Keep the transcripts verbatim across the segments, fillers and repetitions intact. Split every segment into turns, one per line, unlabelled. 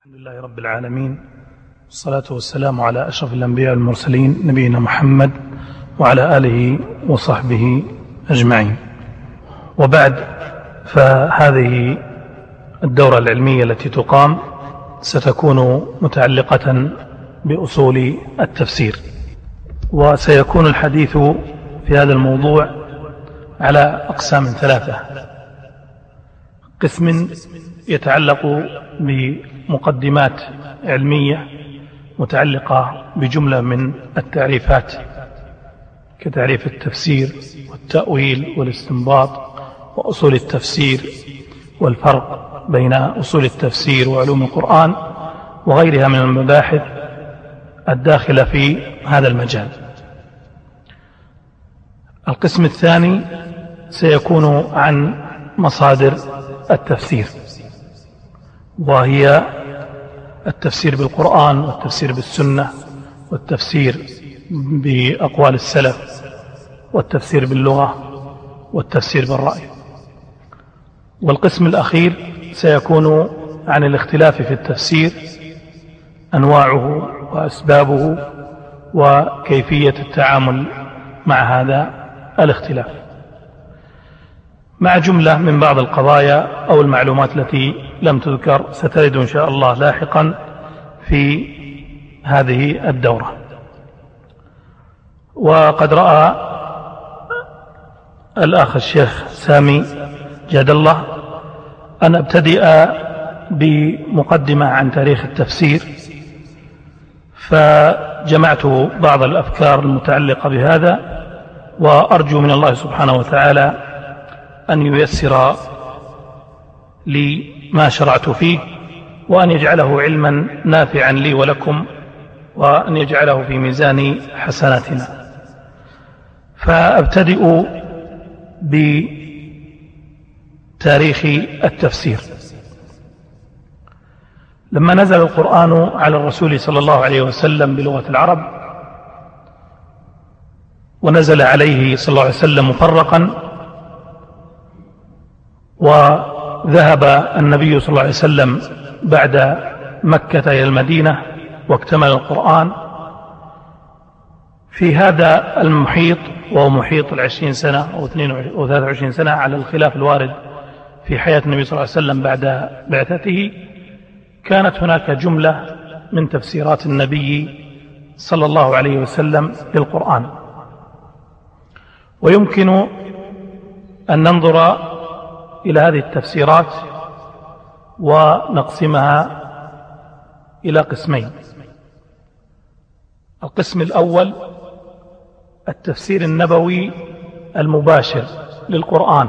الحمد لله رب العالمين، والصلاة والسلام على أشرف الأنبياء والمرسلين نبينا محمد وعلى آله وصحبه أجمعين. وبعد، فهذه الدورة العلمية التي تقام ستكون متعلقة بأصول التفسير، وسيكون الحديث في هذا الموضوع على أقسام ثلاثة. قسم يتعلق بمقدمات علمية متعلقة بجملة من التعريفات كتعريف التفسير والتأويل والاستنباط وأصول التفسير والفرق بين أصول التفسير وعلوم القرآن وغيرها من المباحث الداخلة في هذا المجال. القسم الثاني سيكون عن مصادر التفسير، وهي التفسير بالقرآن والتفسير بالسنة والتفسير بأقوال السلف والتفسير باللغة والتفسير بالرأي. والقسم الأخير سيكون عن الاختلاف في التفسير، أنواعه وأسبابه وكيفية التعامل مع هذا الاختلاف، مع جملة من بعض القضايا أو المعلومات التي لم تذكر سترد إن شاء الله لاحقا في هذه الدورة. وقد رأى الأخ الشيخ سامي جاد الله أن أبتدئ بمقدمة عن تاريخ التفسير، فجمعت بعض الأفكار المتعلقة بهذا، وأرجو من الله سبحانه وتعالى أن ييسر لي ما شرعت فيه، وأن يجعله علما نافعا لي ولكم، وأن يجعله في ميزان حسناتنا. فأبتدئ بتاريخ التفسير. لما نزل القرآن على الرسول صلى الله عليه وسلم بلغة العرب، ونزل عليه صلى الله عليه وسلم مفرقا، وذهب النبي صلى الله عليه وسلم بعد مكة إلى المدينة واكتمل القرآن في هذا المحيط، وهو محيط العشرين سنة أو ثلاثة وعشرين سنة على الخلاف الوارد في حياة النبي صلى الله عليه وسلم بعد بعثته. كانت هناك جملة من تفسيرات النبي صلى الله عليه وسلم للقرآن، ويمكن أن ننظر إلى هذه التفسيرات ونقسمها إلى قسمين. القسم الأول التفسير النبوي المباشر للقرآن،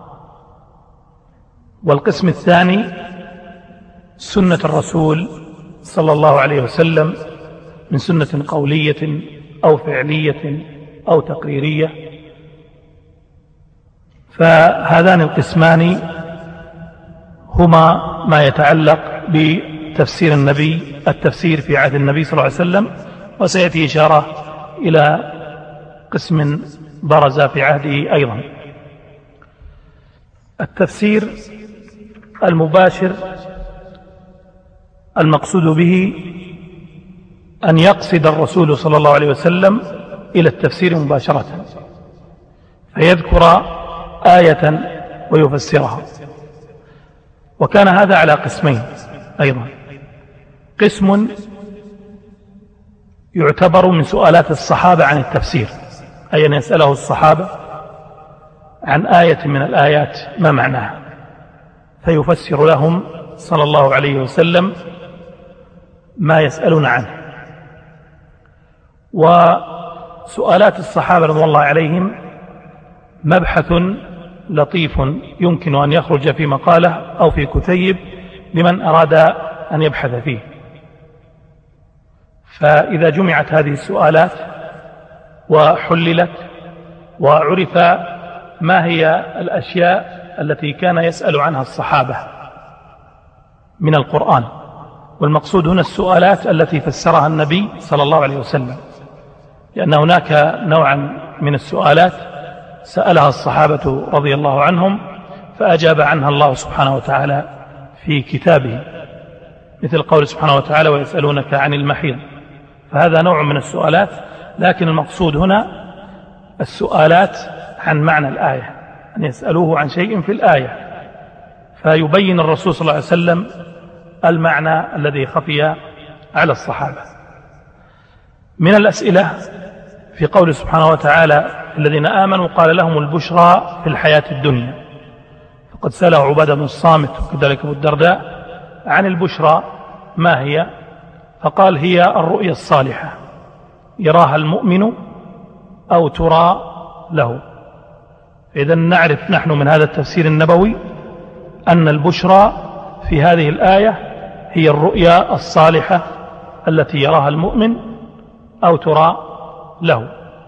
والقسم الثاني سنة الرسول صلى الله عليه وسلم من سنة قولية أو فعلية أو تقريرية. فهذان القسمان هما ما يتعلق بتفسير النبي، التفسير في عهد النبي صلى الله عليه وسلم، وسيأتي إشارة إلى قسم برز في عهده أيضا. التفسير المباشر المقصود به أن يقصد الرسول صلى الله عليه وسلم إلى التفسير مباشرة، فيذكر آية ويفسرها. وكان هذا على قسمين أيضا. قسم يعتبر من سؤالات الصحابة عن التفسير، أي أن يسأله الصحابة عن آية من الآيات ما معناها، فيفسر لهم صلى الله عليه وسلم ما يسألون عنه. وسؤالات الصحابة رضي الله عليهم مبحث لطيف يمكن أن يخرج في مقالة أو في كتيب لمن أراد أن يبحث فيه. فإذا جمعت هذه السؤالات وحللت وعرف ما هي الأشياء التي كان يسأل عنها الصحابة من القرآن، والمقصود هنا السؤالات التي فسرها النبي صلى الله عليه وسلم، لأن هناك نوعا من السؤالات سألها الصحابة رضي الله عنهم فأجاب عنها الله سبحانه وتعالى في كتابه. مثل قول سبحانه وتعالى ويسألونك عن المحيض، فهذا نوع من السؤالات، لكن المقصود هنا السؤالات عن معنى الآية، أن يسألوه عن شيء في الآية فيبين الرسول صلى الله عليه وسلم المعنى الذي خفي على الصحابة. من الأسئلة في قول سبحانه وتعالى الذين آمنوا قال لهم البشرى في الحياة الدنيا، فقد سأله عبادة بن الصامت وكذلك أبو الدرداء عن البشرى ما هي، فقال هي الرؤيا الصالحة يراها المؤمن أو ترى له. إذن نعرف نحن من هذا التفسير النبوي أن البشرى في هذه الآية هي الرؤيا الصالحة التي يراها المؤمن أو ترى له.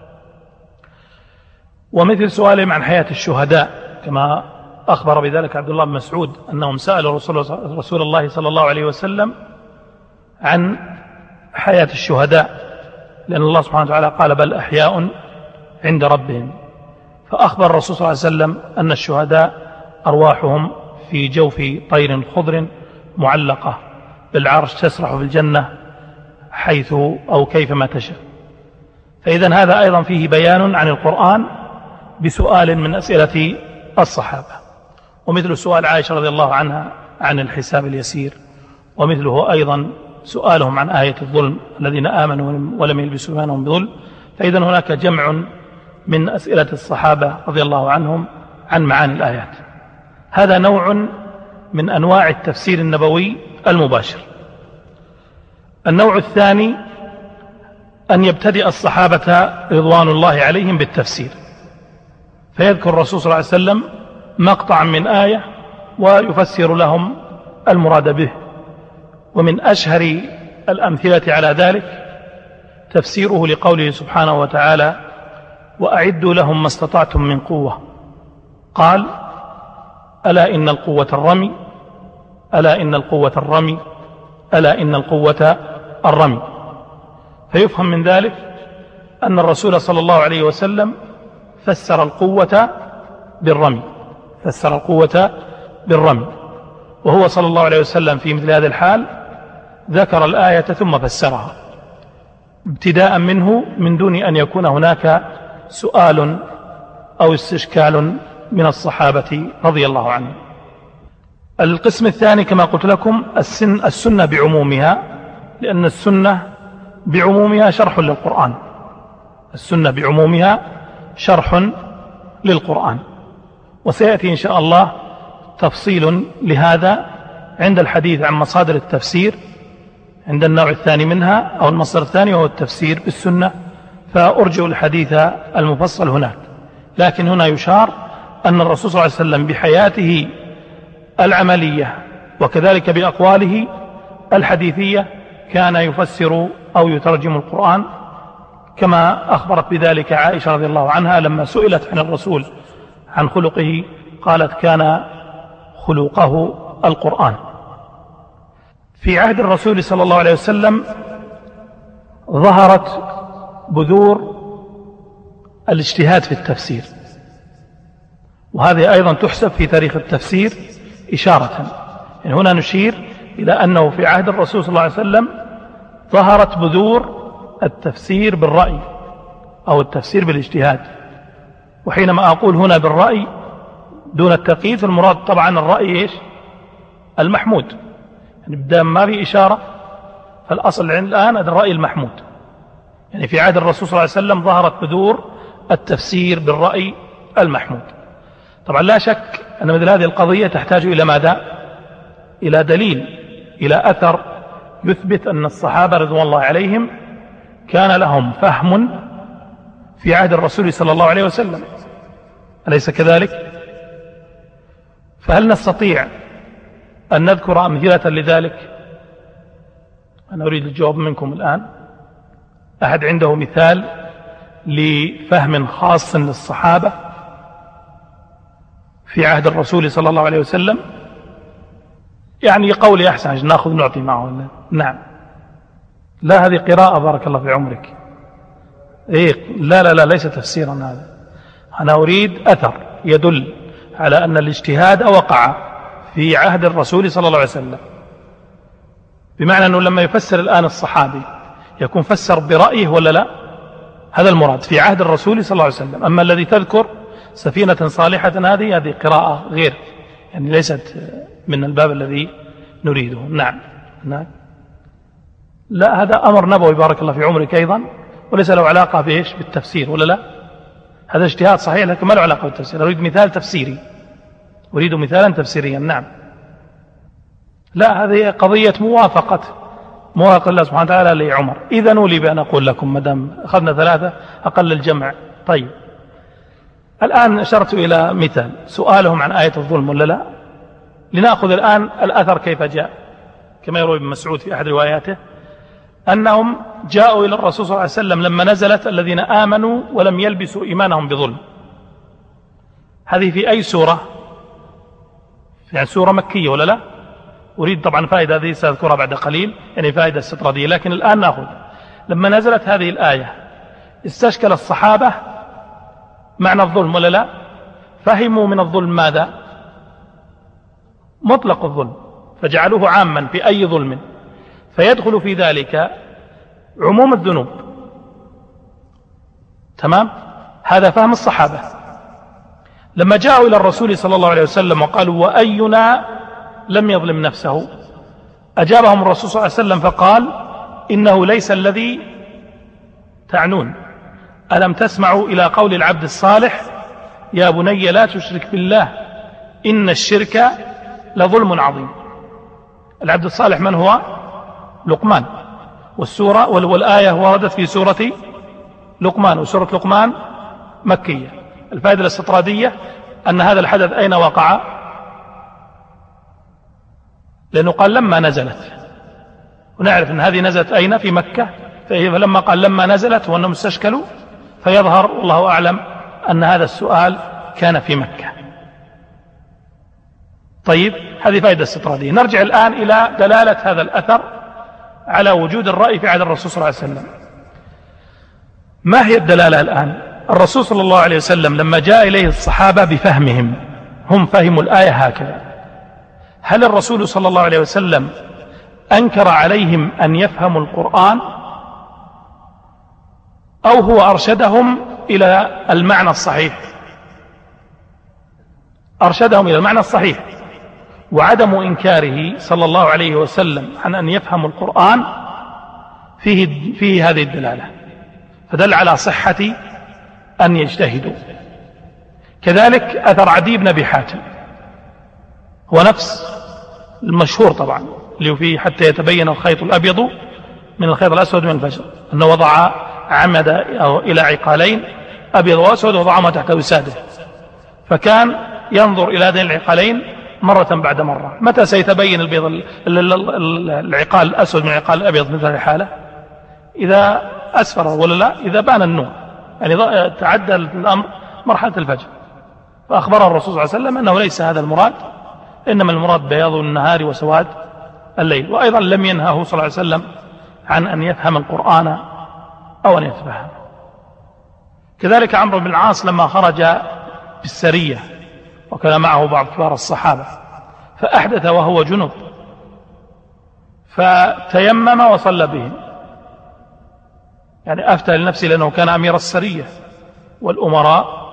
ومثل سؤالهم عن حياة الشهداء كما أخبر بذلك عبد الله بن مسعود أنهم سألوا رسول الله صلى الله عليه وسلم عن حياة الشهداء، لأن الله سبحانه وتعالى قال بل أحياء عند ربهم، فأخبر الرسول صلى الله عليه وسلم أن الشهداء أرواحهم في جوف طير خضر معلقة بالعرش تسرح في الجنة حيث أو كيفما تشاء. فإذن هذا أيضا فيه بيان عن القرآن بسؤال من أسئلة الصحابة، ومثل سؤال عائشة رضي الله عنها عن الحساب اليسير، ومثله أيضا سؤالهم عن آية الظلم الذين آمنوا ولم يلبسوا إيمانهم بظلم. فإذن هناك جمع من أسئلة الصحابة رضي الله عنهم عن معاني الآيات. هذا نوع من أنواع التفسير النبوي المباشر. النوع الثاني أن يبتدئ الصحابة رضوان الله عليهم بالتفسير، فيذكر الرسول صلى الله عليه وسلم مقطعا من آية ويفسر لهم المراد به. ومن أشهر الأمثلة على ذلك تفسيره لقوله سبحانه وتعالى وأعدوا لهم ما استطعتم من قوة، قال ألا إن القوة الرمي ألا إن القوة الرمي ألا إن القوة الرمي. فيفهم من ذلك أن الرسول صلى الله عليه وسلم فسر القوة بالرمي فسر القوة بالرمي وهو صلى الله عليه وسلم في مثل هذا الحال ذكر الآية ثم فسرها ابتداء منه من دون أن يكون هناك سؤال أو استشكال من الصحابة رضي الله عنهم. القسم الثاني كما قلت لكم السن السنة بعمومها، لأن السنة بعمومها شرح للقرآن السنة بعمومها شرح للقرآن وسيأتي إن شاء الله تفصيل لهذا عند الحديث عن مصادر التفسير عند النوع الثاني منها أو المصدر الثاني وهو التفسير بالسنة، فأرجع الحديث المفصل هناك. لكن هنا يشار أن الرسول صلى الله عليه وسلم بحياته العملية وكذلك بأقواله الحديثية كان يفسر أو يترجم القرآن، كما أخبرت بذلك عائشة رضي الله عنها لما سئلت عن الرسول عن خلقه قالت كان خلقه القرآن. في عهد الرسول صلى الله عليه وسلم ظهرت بذور الاجتهاد في التفسير، وهذه أيضا تحسب في تاريخ التفسير إشارة. يعني هنا نشير إلى أنه في عهد الرسول صلى الله عليه وسلم ظهرت بذور التفسير بالرأي أو التفسير بالاجتهاد. وحينما أقول هنا بالرأي دون التقييد المراد طبعا الرأي إيش؟ المحمود، يعني بدأ ما في إشارة، فالأصل الآن الرأي المحمود. يعني في عهد الرسول صلى الله عليه وسلم ظهرت بذور التفسير بالرأي المحمود. طبعا لا شك أن مثل هذه القضية تحتاج إلى ماذا؟ إلى دليل، إلى أثر يثبت أن الصحابة رضوان الله عليهم كان لهم فهم في عهد الرسول صلى الله عليه وسلم، أليس كذلك؟ فهل نستطيع أن نذكر أمثلة لذلك؟ أنا أريد الجواب منكم الآن. أحد عنده مثال لفهم خاص للصحابة في عهد الرسول صلى الله عليه وسلم؟ يعني قولي أحسن عشان نأخذ نعطي معه. نعم. لا هذه قراءة بارك الله في عمرك. إيه لا لا لا ليس تفسيرا هذا. أنا أريد أثر يدل على أن الاجتهاد وقع في عهد الرسول صلى الله عليه وسلم. بمعنى أنه لما يفسر الآن الصحابي يكون فسر برأيه ولا لا؟ هذا المراد في عهد الرسول صلى الله عليه وسلم. أما الذي تذكر سفينة صالحة هذه هذه قراءة غير، يعني ليست من الباب الذي نريده. نعم نعم لا، هذا أمر نبوي بارك الله في عمرك أيضا، وليس له علاقة بإيش؟ بالتفسير ولا لا؟ هذا اجتهاد صحيح لكن ما له علاقة بالتفسير. أريد مثال تفسيري، أريد مثالا تفسيريا. نعم لا، هذه قضية موافقة موافقة الله سبحانه وتعالى لعمر. إذا نولي بأن أقول لكم مدام أخذنا ثلاثة أقل الجمع. طيب الآن أشرت إلى مثال سؤالهم عن آية الظلم ولا لا. لنأخذ الآن الأثر كيف جاء، كما يروي ابن مسعود في أحد رواياته أنهم جاءوا إلى الرسول صلى الله عليه وسلم لما نزلت الذين آمنوا ولم يلبسوا إيمانهم بظلم. هذه في أي سورة؟ يعني سورة مكية ولا لا؟ أريد طبعا فائدة هذه سأذكرها بعد قليل، يعني فائدة استطرادية، لكن الآن نأخذ لما نزلت هذه الآية استشكل الصحابة معنى الظلم ولا لا؟ فهموا من الظلم ماذا؟ مطلق الظلم، فجعلوه عاما في أي ظلم، فيدخل في ذلك عموم الذنوب. تمام؟ هذا فهم الصحابة. لما جاءوا إلى الرسول صلى الله عليه وسلم وقالوا وأينا لم يظلم نفسه، أجابهم الرسول صلى الله عليه وسلم فقال إنه ليس الذي تعنون. ألم تسمعوا إلى قول العبد الصالح يا بني لا تشرك بالله إن الشرك لظلم عظيم. العبد الصالح من هو؟ لقمان، والسورة والآية وردت في سورة لقمان، وسورة لقمان مكية. الفائدة الاستطرادية أن هذا الحدث أين وقع؟ لأنه قال لما نزلت، ونعرف أن هذه نزلت أين؟ في مكة، فلما قال لما نزلت وأنهم استشكلوا فيظهر والله أعلم أن هذا السؤال كان في مكة. طيب هذه فائدة استطرادية. نرجع الآن إلى دلالة هذا الأثر على وجود الرأي في عهد الرسول صلى الله عليه وسلم. ما هي الدلالة الآن؟ الرسول صلى الله عليه وسلم لما جاء إليه الصحابة بفهمهم، هم فهموا الآية هكذا، هل الرسول صلى الله عليه وسلم أنكر عليهم أن يفهموا القرآن أو هو أرشدهم إلى المعنى الصحيح؟ أرشدهم إلى المعنى الصحيح. وعدم إنكاره صلى الله عليه وسلم عن أن يفهموا القرآن فيه, فيه هذه الدلالة، فدل على صحة أن يجتهدوا. كذلك أثر عدي بن أبي حاتم هو نفس المشهور طبعا اللي فيه حتى يتبين الخيط الأبيض من الخيط الأسود من الفجر، أنه وضع عمد إلى عقالين أبيض وأسود وضعهما تحت وساده، فكان ينظر إلى هذين العقالين مرة بعد مرة. متى سيتبين البيض العقال الأسود من العقال الأبيض مثل الحالة؟ إذا أسفر ولا لا؟ إذا بان النور، يعني تعدى الأمر مرحلة الفجر. فأخبر الرسول صلى الله عليه وسلم أنه ليس هذا المراد، إنما المراد بياض النهار وسواد الليل. وأيضا لم ينهه صلى الله عليه وسلم عن أن يفهم القرآن أو أن يتفهم. كذلك عمرو بن العاص لما خرج بالسرية وكان معه بعض كبار الصحابة فأحدث وهو جنب، فتيمم وصلى بهم، يعني أفتى لنفسه لأنه كان أمير السرية والأمراء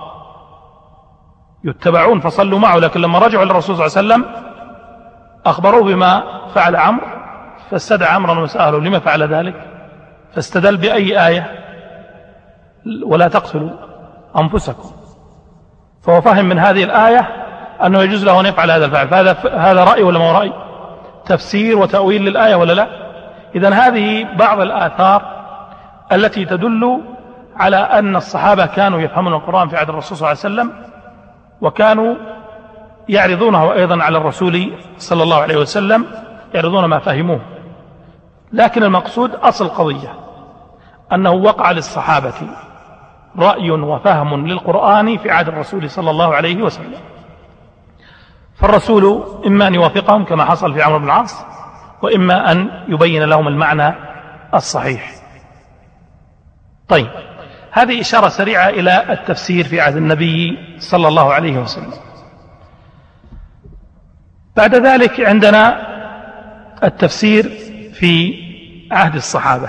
يتبعون فصلوا معه. لكن لما رجعوا للرسول صلى الله عليه وسلم أخبروه بما فعل عمرو، فاستدعى عمرو وسأله لما فعل ذلك، فاستدل بأي آية ولا تقتلوا أنفسكم، فهو فهم من هذه الآية أنه يجوز له أن يفعل هذا الفعل. فهذا هذا رأي ولا ما رأي؟ تفسير وتأويل للآية ولا لا؟ إذن هذه بعض الآثار التي تدل على أن الصحابة كانوا يفهمون القرآن في عهد الرسول صلى الله عليه وسلم، وكانوا يعرضونه أيضا على الرسول صلى الله عليه وسلم، يعرضون ما فهموه. لكن المقصود أصل القضية أنه وقع للصحابة رأي وفهم للقرآن في عهد الرسول صلى الله عليه وسلم، فالرسول إما أن يوافقهم كما حصل في عمرو بن العاص، وإما أن يبين لهم المعنى الصحيح. طيب هذه إشارة سريعة إلى التفسير في عهد النبي صلى الله عليه وسلم. بعد ذلك عندنا التفسير في عهد الصحابة.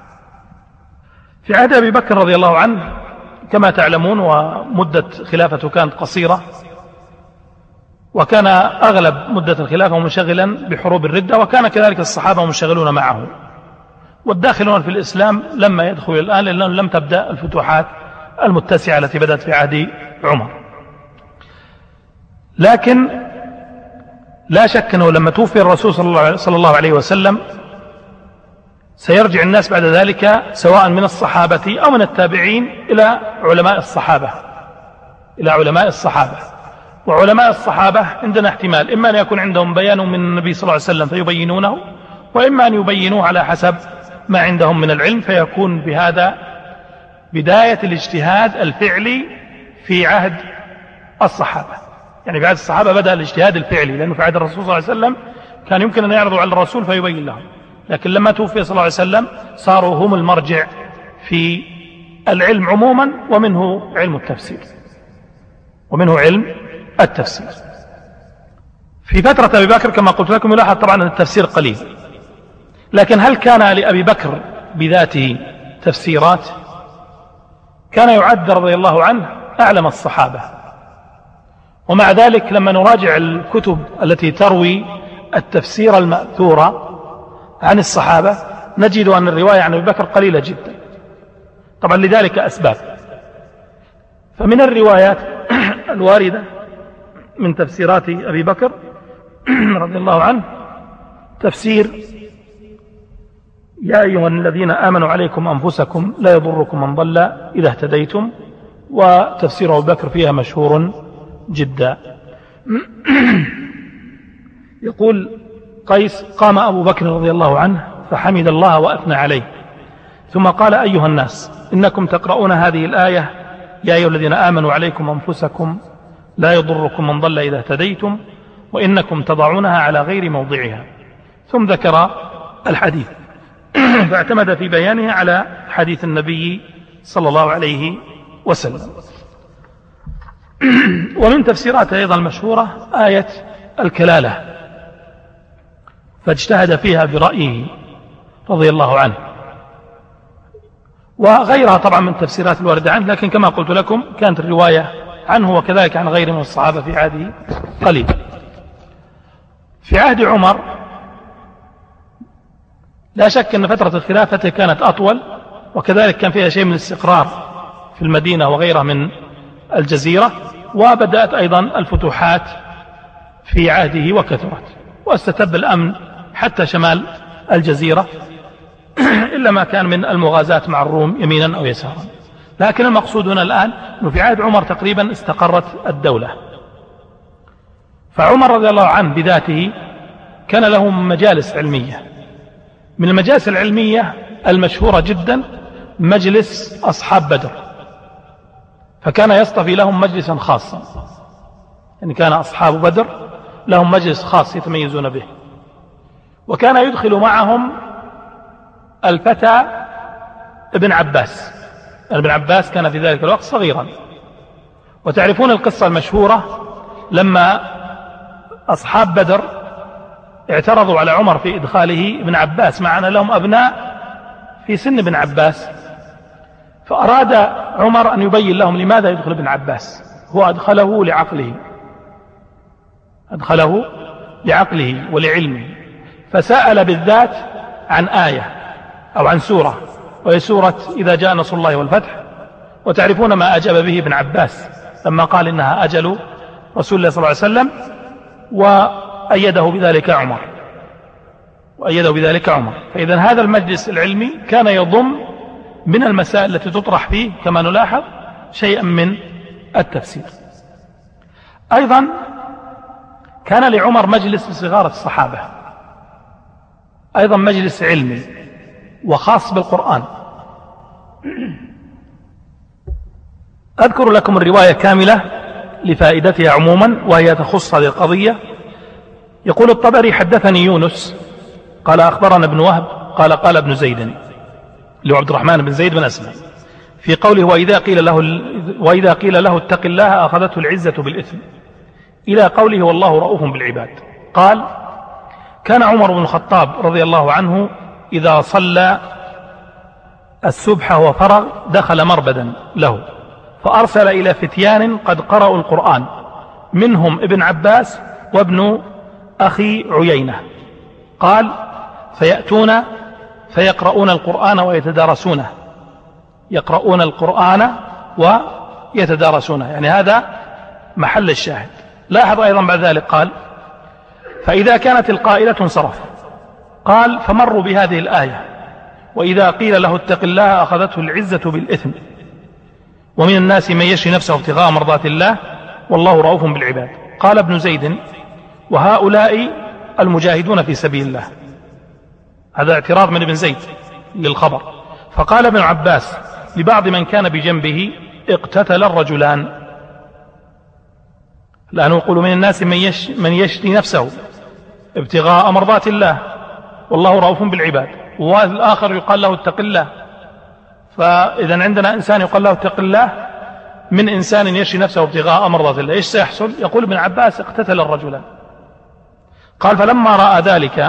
في عهد أبي بكر رضي الله عنه كما تعلمون ومدة خلافته كانت قصيرة، وكان أغلب مدة الخلافة منشغلا بحروب الردة، وكان كذلك الصحابة منشغلون معه، والداخلون في الإسلام لما يدخل الآن لأنه لم تبدأ الفتوحات المتسعة التي بدأت في عهد عمر. لكن لا شك أنه لما توفي الرسول صلى الله عليه وسلم سيرجع الناس بعد ذلك سواء من الصحابة أو من التابعين إلى علماء الصحابة إلى علماء الصحابة وعلماء الصحابة عندنا احتمال إما أن يكون عندهم بيان من النبي صلى الله عليه وسلم فيبينونه، وإما أن يبينوه على حسب ما عندهم من العلم، فيكون بهذا بداية الاجتهاد الفعلي في عهد الصحابة. يعني في عهد الصحابة بدأ الاجتهاد الفعلي، لأنه في عهد الرسول صلى الله عليه وسلم كان يمكن أن يعرضوا على الرسول فيبين لهم، لكن لما توفي صلى الله عليه وسلم صاروا هم المرجع في العلم عموما، ومنه علم التفسير ومنه علم التفسير. في فترة أبي بكر كما قلت لكم يلاحظ طبعا أن التفسير قليل، لكن هل كان لأبي بكر بذاته تفسيرات؟ كان يعد رضي الله عنه أعلم الصحابة، ومع ذلك لما نراجع الكتب التي تروي التفسير المأثورة عن الصحابة نجد أن الرواية عن أبي بكر قليلة جدا، طبعا لذلك أسباب. فمن الروايات الواردة من تفسيرات أبي بكر رضي الله عنه تفسير يا أيها الذين آمنوا عليكم أنفسكم لا يضركم من ضل إذا اهتديتم، وتفسير أبي بكر فيها مشهور جدا. يقول قيس: قام أبو بكر رضي الله عنه فحمد الله وأثنى عليه، ثم قال: أيها الناس إنكم تقرؤون هذه الآية يا أيها الذين آمنوا عليكم أنفسكم لا يضركم من ضل إذا اهتديتم، وإنكم تضعونها على غير موضعها. ثم ذكر الحديث فاعتمد في بيانه على حديث النبي صلى الله عليه وسلم. ومن تفسيراته أيضا المشهورة آية الكلالة، فاجتهد فيها برأيه رضي الله عنه، وغيرها طبعا من تفسيرات الواردة عنه، لكن كما قلت لكم كانت الرواية عنه وكذلك عن غيره من الصحابة في عهده قليل. في عهد عمر لا شك أن فترة الخلافة كانت أطول، وكذلك كان فيها شيء من الاستقرار في المدينة وغيرها من الجزيرة، وبدأت أيضا الفتوحات في عهده وكثرت، واستتب الأمن حتى شمال الجزيرة إلا ما كان من المغازاة مع الروم يمينا أو يسارا. لكن المقصود هنا الآن أنه في عهد عمر تقريبا استقرت الدولة. فعمر رضي الله عنه بذاته كان له مجالس علمية، من المجالس العلمية المشهورة جدا مجلس أصحاب بدر، فكان يصطفي لهم مجلسا خاصا، يعني كان أصحاب بدر لهم مجلس خاص يتميزون به، وكان يدخل معهم الفتى ابن عباس. ابن عباس كان في ذلك الوقت صغيرا، وتعرفون القصة المشهورة لما أصحاب بدر اعترضوا على عمر في إدخاله ابن عباس مع أن لهم أبناء في سن ابن عباس، فأراد عمر أن يبين لهم لماذا يدخل ابن عباس. هو أدخله لعقله أدخله لعقله ولعلمه، فسأل بالذات عن آية أو عن سورة، وهي سورة إذا جاء نصر الله والفتح، وتعرفون ما أجاب به ابن عباس لما قال إنها أجل رسول الله صلى الله عليه وسلم، وأيده بذلك عمر وأيده بذلك عمر. فإذا هذا المجلس العلمي كان يضم من المسائل التي تطرح فيه كما نلاحظ شيئا من التفسير. أيضا كان لعمر مجلس لصغار الصحابة، أيضا مجلس علمي وخاص بالقرآن. أذكر لكم الرواية كاملة لفائدتها عموما، وهي تخص هذه القضية. يقول الطبري: حدثني يونس قال أخبرنا ابن وهب قال قال ابن زيد اللي هو عبد الرحمن بن زيد بن أسلم في قوله: وإذا قيل له, وإذا قيل له اتق الله أخذته العزة بالإثم، إلى قوله والله رؤوف بالعباد. قال: كان عمر بن الخطاب رضي الله عنه إذا صلى السبح وفرغ دخل مربدا له، فأرسل إلى فتيان قد قرأوا القرآن، منهم ابن عباس وابن أخي عيينة. قال: فيأتون فيقرؤون القرآن ويتدارسونه، يقرؤون القرآن ويتدارسونه، يعني هذا محل الشاهد. لاحظ أيضا بعد ذلك قال: فإذا كانت القائلة انصرف. قال: فمروا بهذه الآية: وإذا قيل له اتق الله أخذته العزة بالإثم، ومن الناس من يشري نفسه ابتغاء مرضات الله والله رؤوف بالعباد. قال ابن زيد: وهؤلاء المجاهدون في سبيل الله. هذا اعتراض من ابن زيد للخبر. فقال ابن عباس لبعض من كان بجنبه: اقتتل الرجلان، لأنه يقول من الناس من, يش من يشري نفسه ابتغاء مرضات الله والله رؤوف بالعباد، والآخر يقال له اتق الله. فإذا عندنا إنسان يقال له اتق الله من إنسان يشري نفسه ابتغاء مرضات الله، إيش سيحصل؟ يقول ابن عباس: اقتتل الرجلان. قال: فلما رأى ذلك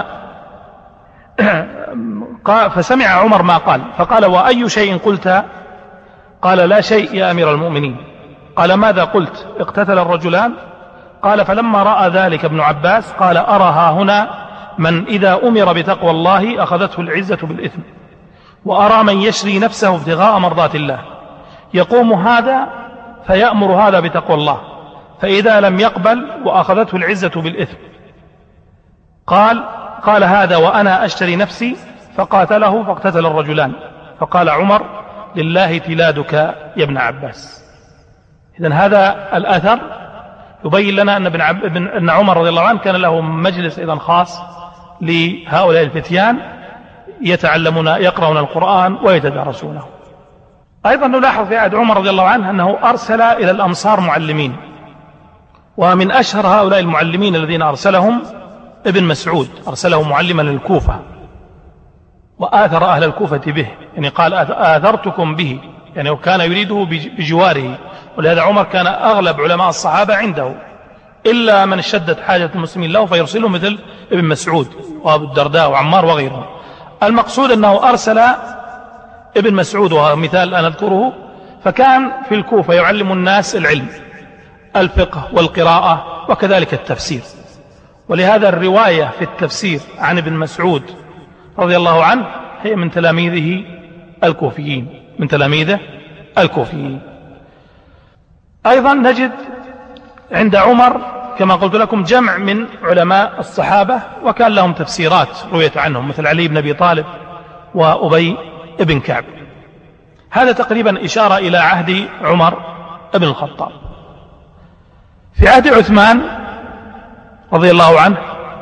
فسمع عمر ما قال، فقال: وأي شيء قلت؟ قال: لا شيء يا أمير المؤمنين. قال: ماذا قلت؟ اقتتل الرجلان؟ قال: فلما رأى ذلك ابن عباس قال: أرها هنا من إذا أمر بتقوى الله أخذته العزة بالإثم، وأرى من يشري نفسه ابتغاء مرضات الله، يقوم هذا فيأمر هذا بتقوى الله، فإذا لم يقبل وأخذته العزة بالإثم. قال قال هذا وأنا أشتري نفسي، فقاتله فاقتتل الرجلان. فقال عمر: لله تلادك يا ابن عباس. إذن هذا الأثر يبين لنا أن, ابن عب... أن عمر رضي الله عنه كان له مجلس أيضا خاص لهؤلاء الفتيان يتعلمون يقرؤون القرآن ويتدارسونه. أيضا نلاحظ في عهد عمر رضي الله عنه أنه أرسل إلى الأمصار معلمين، ومن أشهر هؤلاء المعلمين الذين أرسلهم ابن مسعود، أرسله معلما للكوفة وآثر أهل الكوفة به، يعني قال: آثرتكم به، يعني وكان يريده بجواره. ولهذا عمر كان أغلب علماء الصحابة عنده، إلا من شدت حاجة المسلمين له فيرسله، مثل ابن مسعود وابو الدرداء وعمار وغيرهم. المقصود أنه أرسل ابن مسعود، وهذا مثال أنا أذكره، فكان في الكوفة يعلم الناس العلم، الفقه والقراءة وكذلك التفسير. ولهذا الرواية في التفسير عن ابن مسعود رضي الله عنه هي من تلاميذه الكوفيين، من تلاميذه الكوفيين. أيضا نجد عند عمر كما قلت لكم جمع من علماء الصحابة، وكان لهم تفسيرات رويت عنهم، مثل علي بن أبي طالب وأبي بن كعب. هذا تقريبا إشارة إلى عهد عمر بن الخطاب. في عهد عثمان رضي الله عنه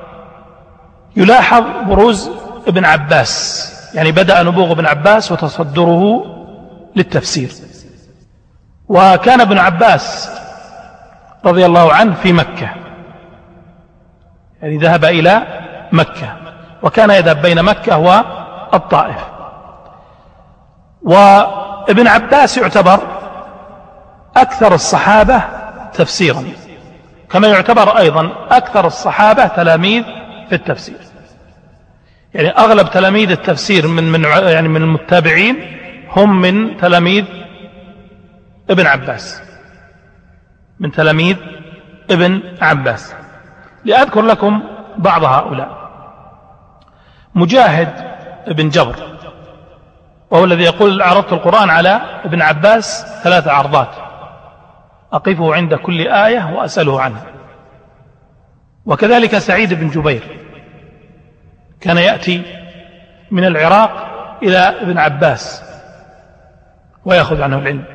يلاحظ بروز ابن عباس، يعني بدأ نبوغ ابن عباس وتصدره للتفسير. وكان ابن عباس رضي الله عنه في مكة، يعني ذهب إلى مكة، وكان يذهب بين مكة والطائف. وابن عباس يعتبر أكثر الصحابة تفسيرا، كما يعتبر أيضا أكثر الصحابة تلاميذ في التفسير. يعني أغلب تلاميذ التفسير من من يعني من المتابعين هم من تلاميذ ابن عباس، من تلاميذ ابن عباس. لأذكر لكم بعض هؤلاء: مجاهد ابن جبر، وهو الذي يقول: عرضت القرآن على ابن عباس ثلاث عرضات، أقفه عند كل آية وأسأله عنها. وكذلك سعيد بن جبير كان يأتي من العراق إلى ابن عباس ويأخذ عنه العلم.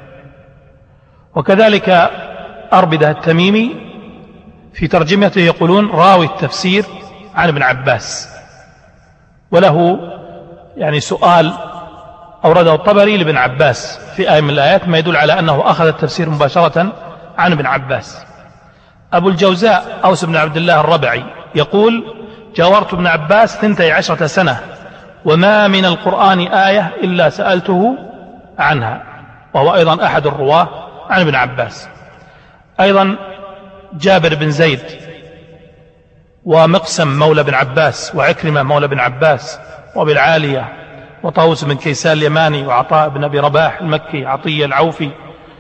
وكذلك أربدة التميمي في ترجمته يقولون: راوي التفسير عن ابن عباس. وله يعني سؤال أورده الطبري لابن عباس في آية من الآيات ما يدل على أنه أخذ التفسير مباشرة عن ابن عباس. أبو الجوزاء أوس بن عبد الله الربعي يقول: جاورت ابن عباس ثنتي عشرة سنة، وما من القرآن آية إلا سألته عنها. وهو أيضا أحد الرواه عن ابن عباس. أيضا جابر بن زيد ومقسم مولى بن عباس وعكرمة مولى بن عباس وأبي العالية وطاووس بن كيسان اليماني وعطاء بن أبي رباح المكي عطية العوفي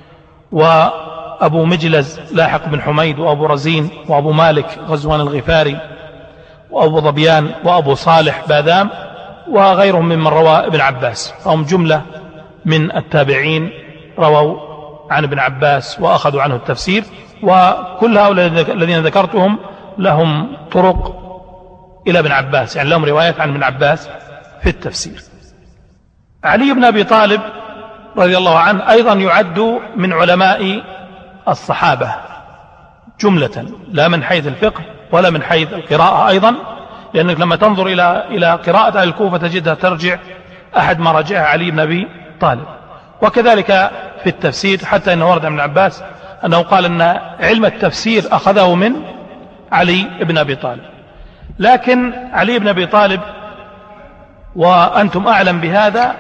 وأبو مجلز لاحق بن حميد وأبو رزين وأبو مالك غزوان الغفاري وأبو ظبيان وأبو صالح باذام وغيرهم ممن روى ابن عباس، فهم جملة من التابعين رووا عن ابن عباس وأخذوا عنه التفسير، وكل هؤلاء الذين ذكرتهم لهم طرق إلى ابن عباس، يعني لهم روايات عن ابن عباس في التفسير. علي بن أبي طالب رضي الله عنه أيضا يعد من علماء الصحابة جملة، لا من حيث الفقه ولا من حيث القراءة أيضا، لأنك لما تنظر إلى إلى قراءة أهل الكوفة تجدها ترجع أحد ما رجعها علي بن أبي طالب. وكذلك في التفسير، حتى أنه ورد عن ابن عباس أنه قال أن علم التفسير أخذه من علي بن أبي طالب. لكن علي بن أبي طالب وأنتم أعلم بهذا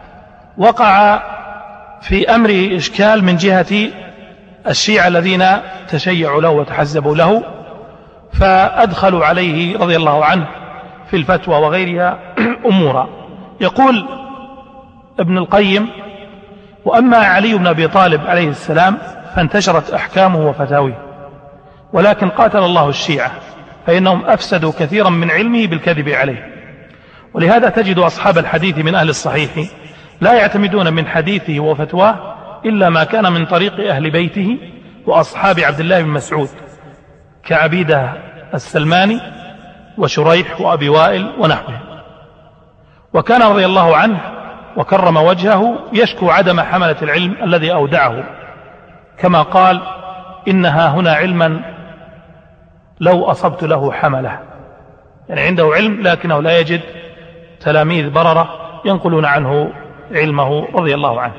وقع في أمره إشكال من جهة الشيعة الذين تشيعوا له وتحزبوا له، فأدخلوا عليه رضي الله عنه في الفتوى وغيرها أمورا. يقول ابن القيم: وأما علي بن أبي طالب عليه السلام فانتشرت أحكامه وفتاويه، ولكن قاتل الله الشيعة فإنهم أفسدوا كثيرا من علمه بالكذب عليه، ولهذا تجد أصحاب الحديث من أهل الصحيح لا يعتمدون من حديثه وفتواه إلا ما كان من طريق أهل بيته وأصحاب عبد الله بن مسعود كعبيدة السلماني وشريح وأبي وائل ونحوه. وكان رضي الله عنه وكرم وجهه يشكو عدم حملة العلم الذي أودعه، كما قال: إنها هنا علما لو أصبت له حمله، يعني عنده علم لكنه لا يجد تلاميذ بررة ينقلون عنه علمه رضي الله عنه.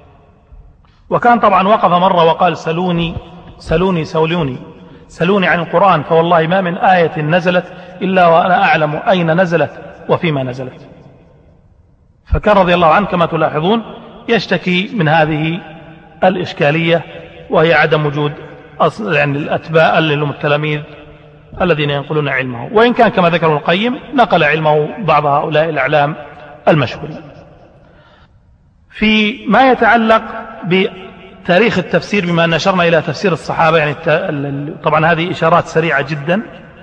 وكان طبعا وقف مرة وقال: سلوني سلوني سولوني سلوني عن القرآن فوالله ما من آية نزلت إلا وأنا أعلم أين نزلت وفيما نزلت. فكان رضي الله عنه كما تلاحظون يشتكي من هذه الإشكالية، وهي عدم وجود أصل يعني الأتباع التلاميذ الذين ينقلون علمه، وإن كان كما ذكر القيم نقل علمه بعض هؤلاء الأعلام المشهورين. في ما يتعلق بتاريخ التفسير، بما أن أشرنا إلى تفسير الصحابة، يعني طبعا هذه إشارات سريعة جدا،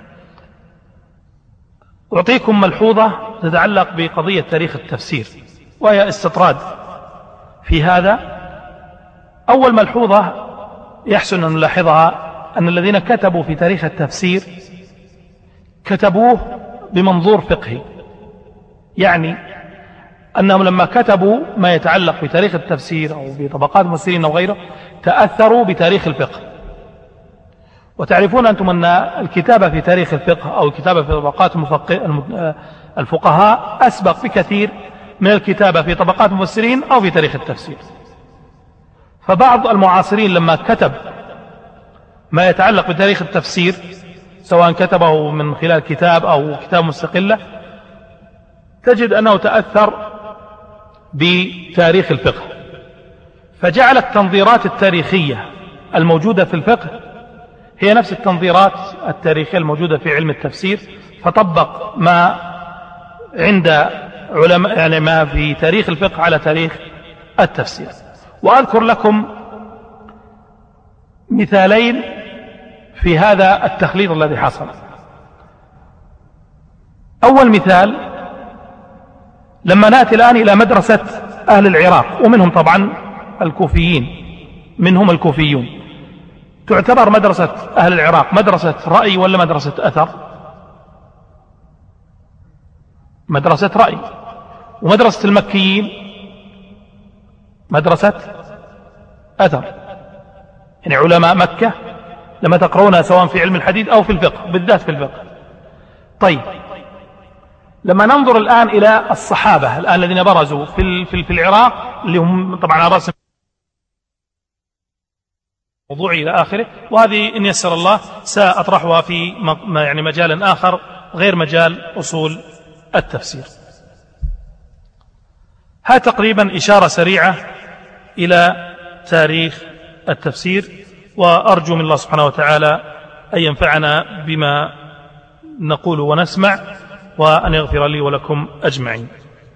أعطيكم ملحوظة تتعلق بقضية تاريخ التفسير وهي استطراد في هذا. أول ملحوظة يحسن أن نلاحظها أن الذين كتبوا في تاريخ التفسير كتبوه بمنظور فقهي، يعني أنهم لما كتبوا ما يتعلق بتاريخ التفسير أو بطبقات المفسرين أو غيره تأثروا بتاريخ الفقه. وتعرفون أنتم أن الكتابة في تاريخ الفقه أو الكتابة في طبقات الفقهاء أسبق بكثير من الكتابة في طبقات المفسرين أو في تاريخ التفسير. فبعض المعاصرين لما كتب ما يتعلق بتاريخ التفسير، سواء كتبه من خلال كتاب أو كتاب مستقلة، تجد أنه تأثر بتاريخ الفقه، فجعل التنظيرات التاريخية الموجودة في الفقه هي نفس التنظيرات التاريخية الموجودة في علم التفسير، فطبق ما عند علماء يعني ما في تاريخ الفقه على تاريخ التفسير. وأذكر لكم مثالين في هذا التخليط الذي حصل. أول مثال لما نأتي الآن إلى مدرسة أهل العراق، ومنهم طبعا الكوفيين، منهم الكوفيون، تعتبر مدرسة أهل العراق مدرسة رأي ولا مدرسة أثر؟ مدرسة رأي. ومدرسة المكيين مدرسة أثر، يعني علماء مكة لما تقرؤونها سواء في علم الحديث أو في الفقه، بالذات في الفقه. طيب، لما ننظر الآن إلى الصحابة الآن الذين برزوا في في العراق، اللي هم طبعا على رأس موضوعي إلى آخره، وهذه إن يسر الله سأطرحها في يعني مجال آخر غير مجال أصول التفسير. ها تقريبا إشارة سريعة إلى تاريخ التفسير، وأرجو من الله سبحانه وتعالى أن ينفعنا بما نقول ونسمع، وأن يغفر لي ولكم أجمعين.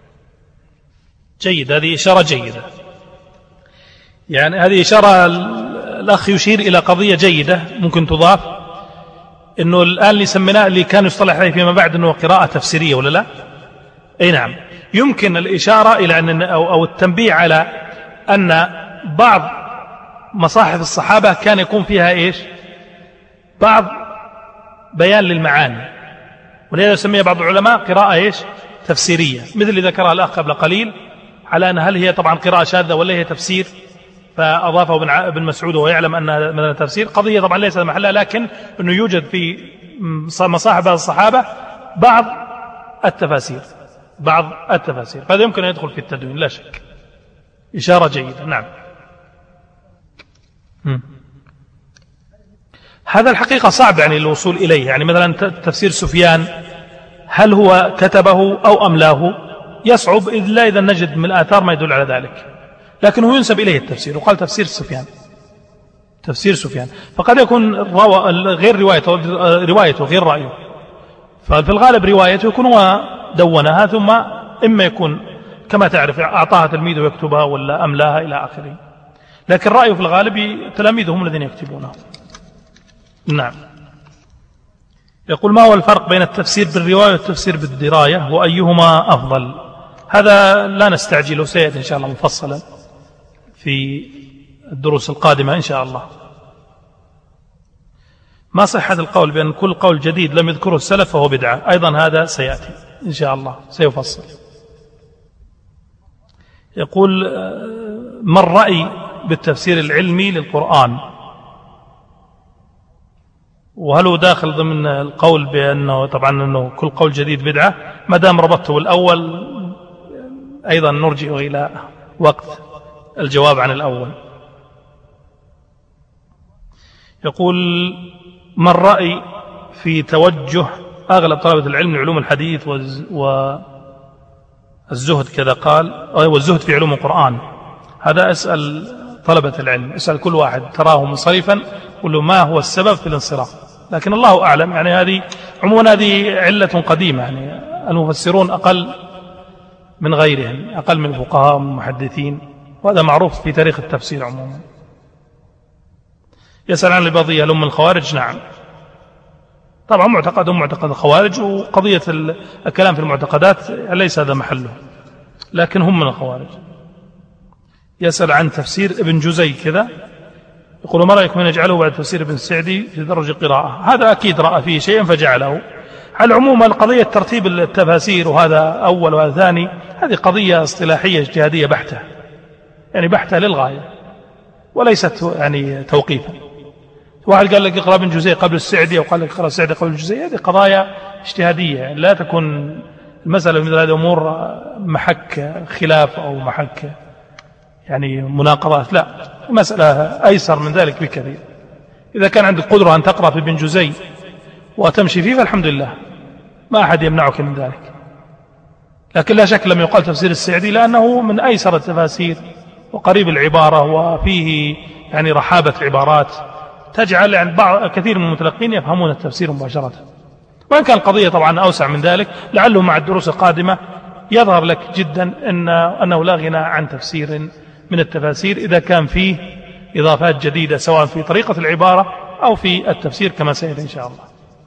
جيد، هذه إشارة جيدة، يعني هذه إشارة الأخ يشير إلى قضية جيدة ممكن تضاف، إنه الآن اللي سميناه اللي كان يصطلح عليه فيما بعد إنه قراءة تفسيرية ولا لا؟ أي نعم، يمكن الإشارة إلى أن أو التنبيه على أن بعض مصاحف الصحابة كان يكون فيها إيش؟ بعض بيان للمعاني، ولهذا يسميها بعض العلماء قراءة إيش؟ تفسيرية، مثل اللي ذكرها الأخ قبل قليل على أن هل هي طبعا قراءة شاذة ولا هي تفسير، فأضافه ابن مسعود وهو يعلم أنها مثلا تفسير. قضية طبعا ليس محلها، لكن أنه يوجد في مصاحف الصحابة بعض التفاسير بعض التفاسير فهذا يمكن أن يدخل في التدوين لا شك. إشارة جيدة. نعم. م. هذا الحقيقة صعب يعني الوصول إليه، يعني مثلا تفسير سفيان هل هو كتبه أو أملاه يصعب إلا إذا نجد من الآثار ما يدل على ذلك، لكن هو ينسب إليه التفسير وقال تفسير سفيان تفسير سفيان فقد يكون غير روايته روايته غير رأيه، ففي الغالب روايته يكون هو دونها ثم إما يكون كما تعرف أعطاها تلميذه يكتبها ولا أملاها إلى آخره، لكن رأيه في الغالب تلاميذه هم الذين يكتبونها. نعم. يقول ما هو الفرق بين التفسير بالرواية والتفسير بالدراية وأيهما أفضل؟ هذا لا نستعجله، سيأتي إن شاء الله مفصلا في الدروس القادمة إن شاء الله. ما صحة القول بأن كل قول جديد لم يذكره السلف فهو بدعة؟ أيضا هذا سيأتي إن شاء الله سيفصل. يقول ما الرأي بالتفسير العلمي للقرآن، وهل هو داخل ضمن القول بأنه طبعا أنه كل قول جديد بدعة؟ ما دام ربطته الأول أيضا نرجع إلى وقت الجواب عن الأول. يقول ما الرأي في توجه أغلب طلبة العلم لعلوم الحديث والزهد كذا قال والزهد في علوم القرآن؟ هذا أسأل طلبة العلم، أسأل كل واحد تراه منصرفا قل له ما هو السبب في الانصراف، لكن الله أعلم. يعني هذه عموما هذه علة قديمة، يعني المفسرون أقل من غيرهم، أقل من الفقهاء والمحدثين، وهذا معروف في تاريخ التفسير عموما. يسأل عن البضية لهم الخوارج. نعم طبعا معتقدهم معتقد الخوارج، وقضية الكلام في المعتقدات ليس هذا محله، لكن هم من الخوارج. يسأل عن تفسير ابن جزي كذا، يقول ما رأيكم أن يجعله بعد تفسير ابن السعدي في درجة قراءة؟ هذا أكيد رأى فيه شيئا فجعله. على العموم القضية ترتيب التفاسير وهذا أول وهذا ثاني، هذه قضية اصطلاحية اجتهادية بحتة، يعني بحتة للغاية وليست يعني توقيفا. واحد قال لك اقرأ ابن جزي قبل السعدي أو قال لك اقرأ السعدي قبل الجزي، هذه قضايا اجتهادية، يعني لا تكون المسألة مثل هذه الأمور محك خلاف أو محك يعني مناقضات، لا، مسألة أيسر من ذلك بكثير. إذا كان عندك قدرة أن تقرأ في ابن جزي وتمشي فيه فالحمد لله، ما أحد يمنعك من ذلك، لكن لا شك لم يقال تفسير السعدي لأنه من أيسر التفاسير وقريب العبارة وفيه يعني رحابة عبارات تجعل يعني بعض كثير من المتلقين يفهمون التفسير مباشرة، وإن كان القضية طبعا أوسع من ذلك، لعله مع الدروس القادمة يظهر لك جدا إن أنه لا غنى عن تفسير من التفاسير إذا كان فيه إضافات جديدة سواء في طريقة العبارة أو في التفسير كما سيأتي إن شاء الله.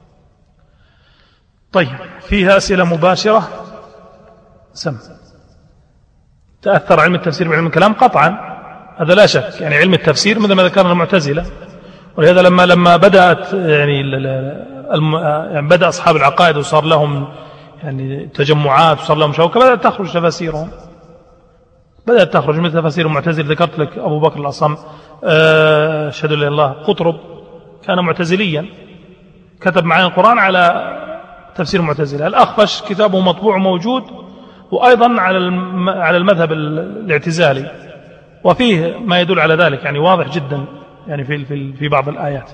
طيب فيها أسئلة مباشرة. سم تأثر علم التفسير بعلم الكلام؟ قطعا، هذا لا شك، يعني علم التفسير مثل ما ذكرنا المعتزلة، ولهذا لما لما بدأت يعني, يعني بدأ أصحاب العقائد وصار لهم يعني تجمعات وصار لهم شوكة، بدأت تخرج تفاسيرهم، بدأت تخرج مثل تفاسير المعتزلة. ذكرت لك أبو بكر الأصم أشهد أن لا إله إلا الله، قطرب كان معتزليا كتب معاني القرآن على تفسير المعتزلة. الأخفش كتابه مطبوع موجود، وأيضا على على المذهب الاعتزالي، وفيه ما يدل على ذلك يعني واضح جدا يعني في في في بعض الآيات.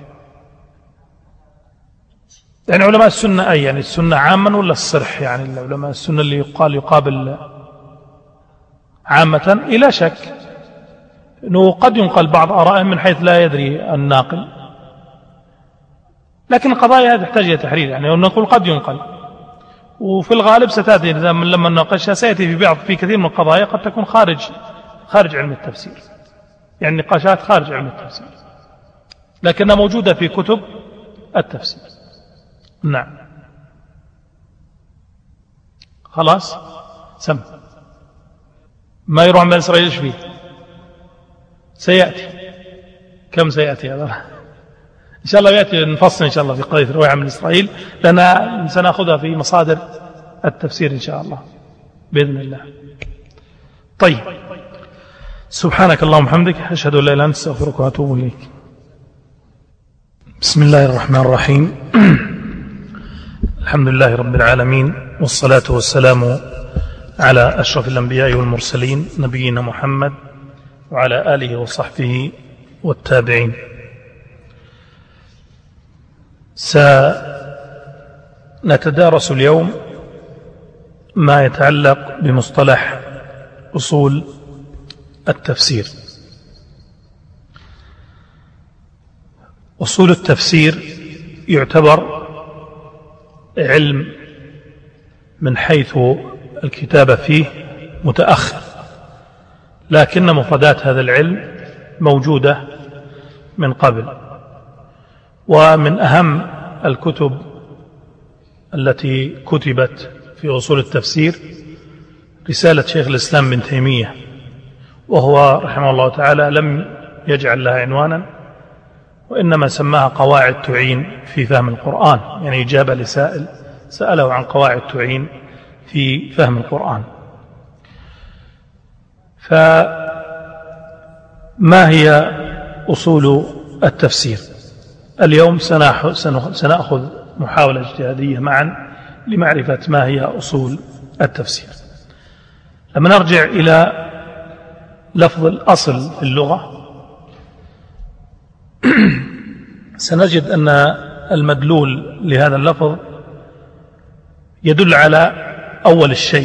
يعني علماء السنة أي يعني السنة عاما ولا الصرح؟ يعني علماء السنة اللي يقال يقابل عامة، إلى شك أنه قد ينقل بعض آرائهم من حيث لا يدري الناقل، لكن القضايا هذه تحتاج إلى تحرير، يعني نقول قد ينقل، وفي الغالب ستأتي لما نناقشها سيأتي في بعض في كثير من القضايا قد تكون خارج خارج علم التفسير، يعني نقاشات خارج علم التفسير، لكنها موجودة في كتب التفسير. نعم. خلاص سم ما يروح من إسرائيل إيش فيه؟ سيأتي. كم سيأتي هذا؟ إن شاء الله يأتي نفصل إن شاء الله في قضية الرواية عن إسرائيل، لأنها سنأخذها في مصادر التفسير إن شاء الله بإذن الله. طيب، سبحانك اللهم وبحمدك، أشهد أن لا إله إلا أنت، أستغفرك وأتوب إليك. بسم الله الرحمن الرحيم. الحمد لله رب العالمين، والصلاة والسلام على أشرف الأنبياء والمرسلين نبينا محمد وعلى آله وصحبه والتابعين. سنتدارس اليوم ما يتعلق بمصطلح أصول التفسير. أصول التفسير يعتبر علم من حيث الكتابة فيه متأخر، لكن مفردات هذا العلم موجودة من قبل. ومن أهم الكتب التي كتبت في أصول التفسير رسالة شيخ الإسلام ابن تيمية، وهو رحمه الله تعالى لم يجعل لها عنوانا، وإنما سماها قواعد تعين في فهم القرآن، يعني إجابة لسائل سأله عن قواعد تعين في فهم القرآن. فما هي أصول التفسير؟ اليوم سنأخذ محاولة اجتهادية معا لمعرفة ما هي أصول التفسير. لما نرجع إلى لفظ الأصل في اللغة سنجد أن المدلول لهذا اللفظ يدل على أول الشيء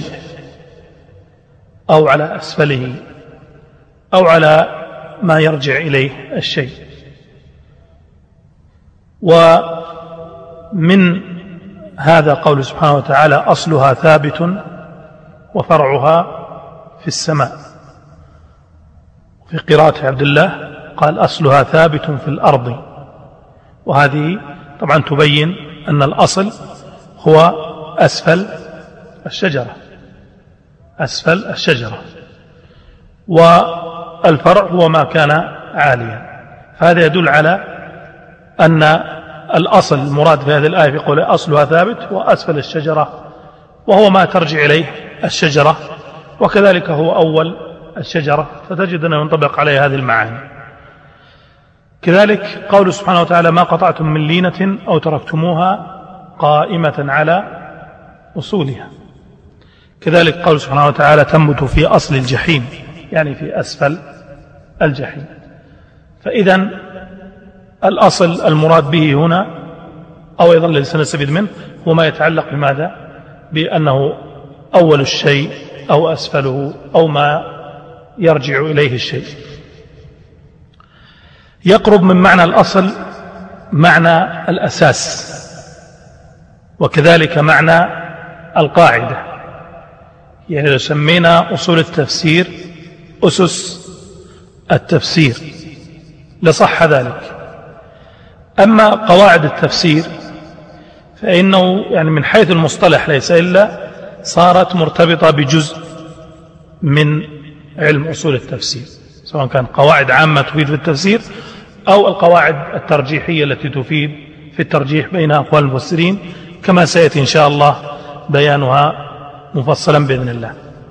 أو على أسفله أو على ما يرجع إليه الشيء. ومن هذا قول سبحانه وتعالى أصلها ثابت وفرعها في السماء. في قراءة عبد الله قال أصلها ثابت في الأرض، وهذه طبعا تبين أن الأصل هو أسفل الشجرة، أسفل الشجرة، والفرع هو ما كان عاليا. فهذا يدل على أن الأصل المراد في هذه الآية في قوله أصلها ثابت وأسفل الشجرة، وهو ما ترجع إليه الشجرة، وكذلك هو أول الشجرة، فتجد أنه ينطبق عليه هذه المعاني. كذلك قول سبحانه وتعالى ما قطعتم من لينة أو تركتموها قائمة على أصولها. كذلك قول سبحانه وتعالى تنبت في أصل الجحيم، يعني في أسفل الجحيم. فإذا الأصل المراد به هنا أو أيضا الذي سنستفيد منه هو ما يتعلق بماذا؟ بأنه أول الشيء أو أسفله أو ما يرجع إليه الشيء. يقرب من معنى الأصل معنى الأساس، وكذلك معنى القاعدة. يعني لو سمينا أصول التفسير أسس التفسير لصح ذلك. أما قواعد التفسير فإنه يعني من حيث المصطلح ليس إلا صارت مرتبطة بجزء من علم أصول التفسير، سواء كان قواعد عامة تفيد في التفسير أو القواعد الترجيحية التي تفيد في الترجيح بين أقوال المفسرين، كما سيأتي إن شاء الله بيانها مفصلا بإذن الله.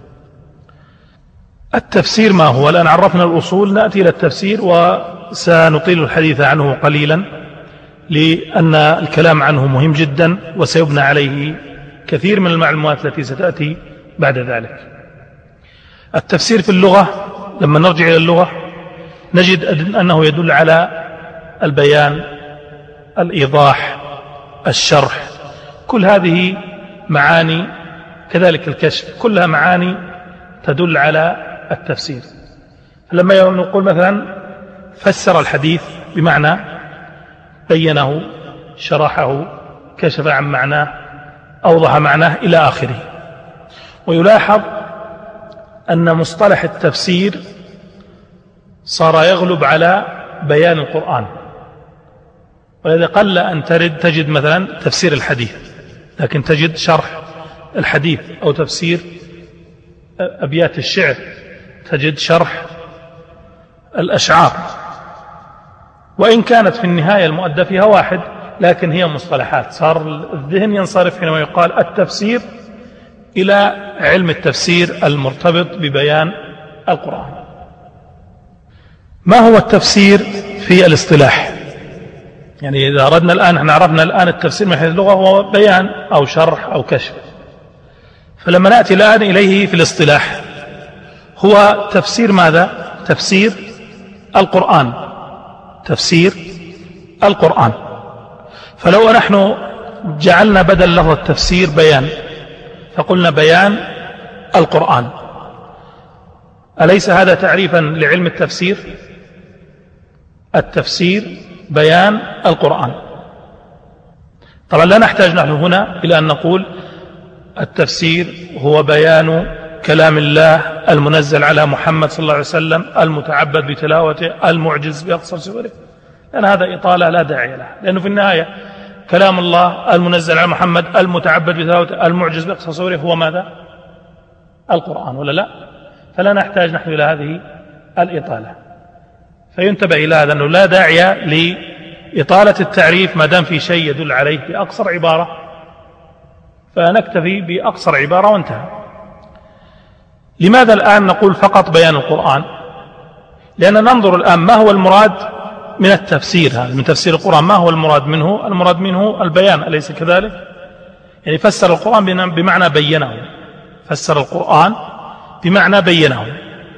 التفسير ما هو؟ الآن عرفنا الأصول، نأتي إلى التفسير وسنطيل الحديث عنه قليلا، لأن الكلام عنه مهم جدا وسيبنى عليه كثير من المعلومات التي ستأتي بعد ذلك. التفسير في اللغة لما نرجع إلى اللغة نجد أنه يدل على البيان، الإيضاح، الشرح، كل هذه معاني، كذلك الكشف، كلها معاني تدل على التفسير. لما نقول مثلا فسر الحديث بمعنى بينه، شرحه، كشف عن معناه، أوضح معناه إلى آخره. ويلاحظ أن مصطلح التفسير صار يغلب على بيان القرآن، ولذا قل أن ترد تجد مثلا تفسير الحديث، لكن تجد شرح الحديث، أو تفسير أبيات الشعر، تجد شرح الأشعار، وإن كانت في النهاية المؤدى فيها واحد، لكن هي مصطلحات. صار الذهن ينصرف حينما يقال التفسير إلى علم التفسير المرتبط ببيان القرآن. ما هو التفسير في الاصطلاح؟ يعني إذا أردنا الآن، احنا عرفنا الآن التفسير من حيث اللغة هو بيان أو شرح أو كشف، فلما نأتي الآن إليه في الاصطلاح هو تفسير ماذا؟ تفسير القرآن، تفسير القرآن. فلو نحن جعلنا بدل لفظ التفسير بيان، فقلنا بيان القرآن، أليس هذا تعريفا لعلم التفسير؟ التفسير بيان القرآن. طبعا لا نحتاج نحن هنا إلى أن نقول التفسير هو بيان كلام الله المنزل على محمد صلى الله عليه وسلم المتعبد بتلاوته المعجز بأقصر سوره، لأن هذا إطالة لا داعي له، لأنه في النهاية كلام الله المنزل على محمد المتعبد بتلاوته المعجز بأقصر سوره هو ماذا؟ القرآن، ولا لا؟ فلا نحتاج نحن إلى هذه الإطالة. فينتبه إلى هذا أنه لا داعي لإطالة التعريف ما دام في شيء يدل عليه بأقصر عبارة، فنكتفي بأقصر عبارة وانتهى. لماذا الآن نقول فقط بيان القرآن؟ لأننا ننظر الآن ما هو المراد من التفسير هذا، من تفسير القرآن ما هو المراد منه؟ المراد منه البيان، أليس كذلك؟ يعني فسر القرآن بمعنى بينه، فسر القرآن بمعنى بينه،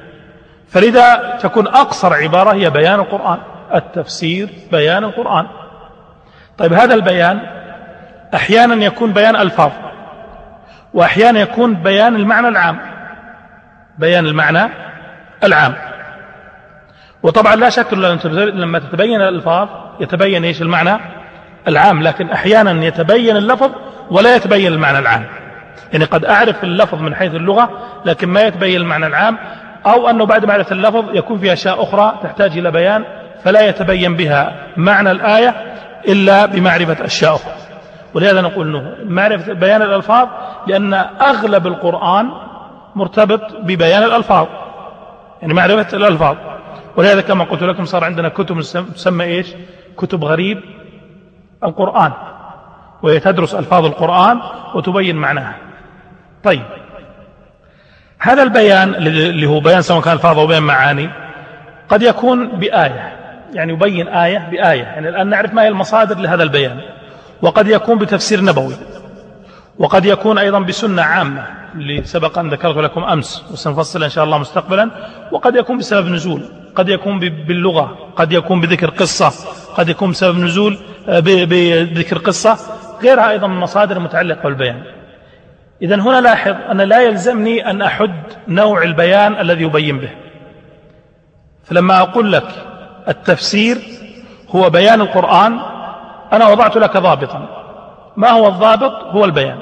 فلذا تكون أقصر عبارة هي بيان القرآن، التفسير بيان القرآن. طيب هذا البيان أحيانا يكون بيان ألفاظ، وأحيانا يكون بيان المعنى العام، بيان المعنى العام. وطبعا لا شك لما تتبين الألفاظ يتبين إيش المعنى العام، لكن أحيانا يتبين اللفظ ولا يتبين المعنى العام. يعني قد أعرف اللفظ من حيث اللغة لكن ما يتبين المعنى العام، أو أنه بعد معرفة اللفظ يكون في أشياء أخرى تحتاج إلى بيان فلا يتبين بها معنى الآية إلا بمعرفة أشياء أخرى. ولهذا نقول أنه معرفة بيان الألفاظ، لأن أغلب القرآن مرتبط ببيان الألفاظ، يعني معرفة الألفاظ. ولهذا كما قلت لكم صار عندنا كتب تسمى إيش؟ كتب غريب القرآن، وهي تدرس ألفاظ القرآن وتبين معناها. طيب هذا البيان اللي هو بيان سواء كان ألفاظ أو بيان معاني قد يكون بآية، يعني يبين آية بآية، يعني الآن نعرف ما هي المصادر لهذا البيان، وقد يكون بتفسير نبوي، وقد يكون أيضا بسنة عامة اللي سبق أن ذكرت لكم أمس وسنفصل إن شاء الله مستقبلا، وقد يكون بسبب نزول، قد يكون باللغة، قد يكون بذكر قصة، قد يكون بسبب نزول بذكر قصة، غيرها أيضا من المصادر المتعلقة بالبيان. إذن هنا لاحظ أن لا يلزمني أن أحد نوع البيان الذي يبين به. فلما أقول لك التفسير هو بيان القرآن أنا وضعت لك ضابطا. ما هو الضابط؟ هو البيان.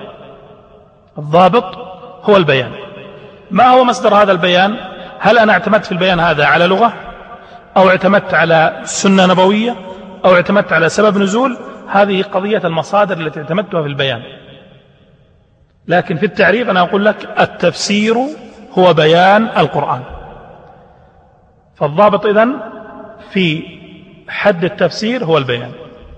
الضابط هو البيان. ما هو مصدر هذا البيان؟ هل أنا اعتمدت في البيان هذا على لغة، أو اعتمدت على سنة نبوية، أو اعتمدت على سبب نزول؟ هذه قضية المصادر التي اعتمدتها في البيان. لكن في التعريف أنا أقول لك التفسير هو بيان القرآن. فالضابط إذن في حد التفسير هو البيان.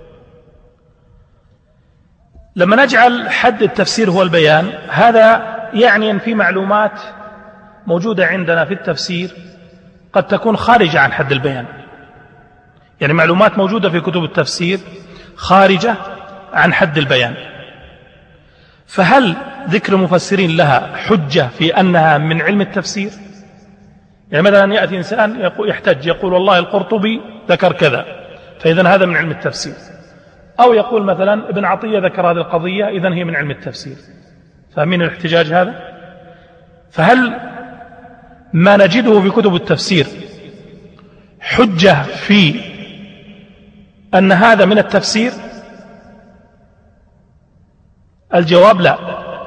لما نجعل حد التفسير هو البيان، هذا يعني أن في معلومات موجودة عندنا في التفسير قد تكون خارجة عن حد البيان، يعني معلومات موجودة في كتب التفسير خارجة عن حد البيان. فهل ذكر المفسرين لها حجة في أنها من علم التفسير؟ يعني مثلا يأتي إنسان يحتج يقول والله القرطبي ذكر كذا، فإذن هذا من علم التفسير. أو يقول مثلا ابن عطية ذكر هذه القضية، إذن هي من علم التفسير. فمن الاحتجاج هذا؟ فهل ما نجده في كتب التفسير حجة في أن هذا من التفسير؟ الجواب لا،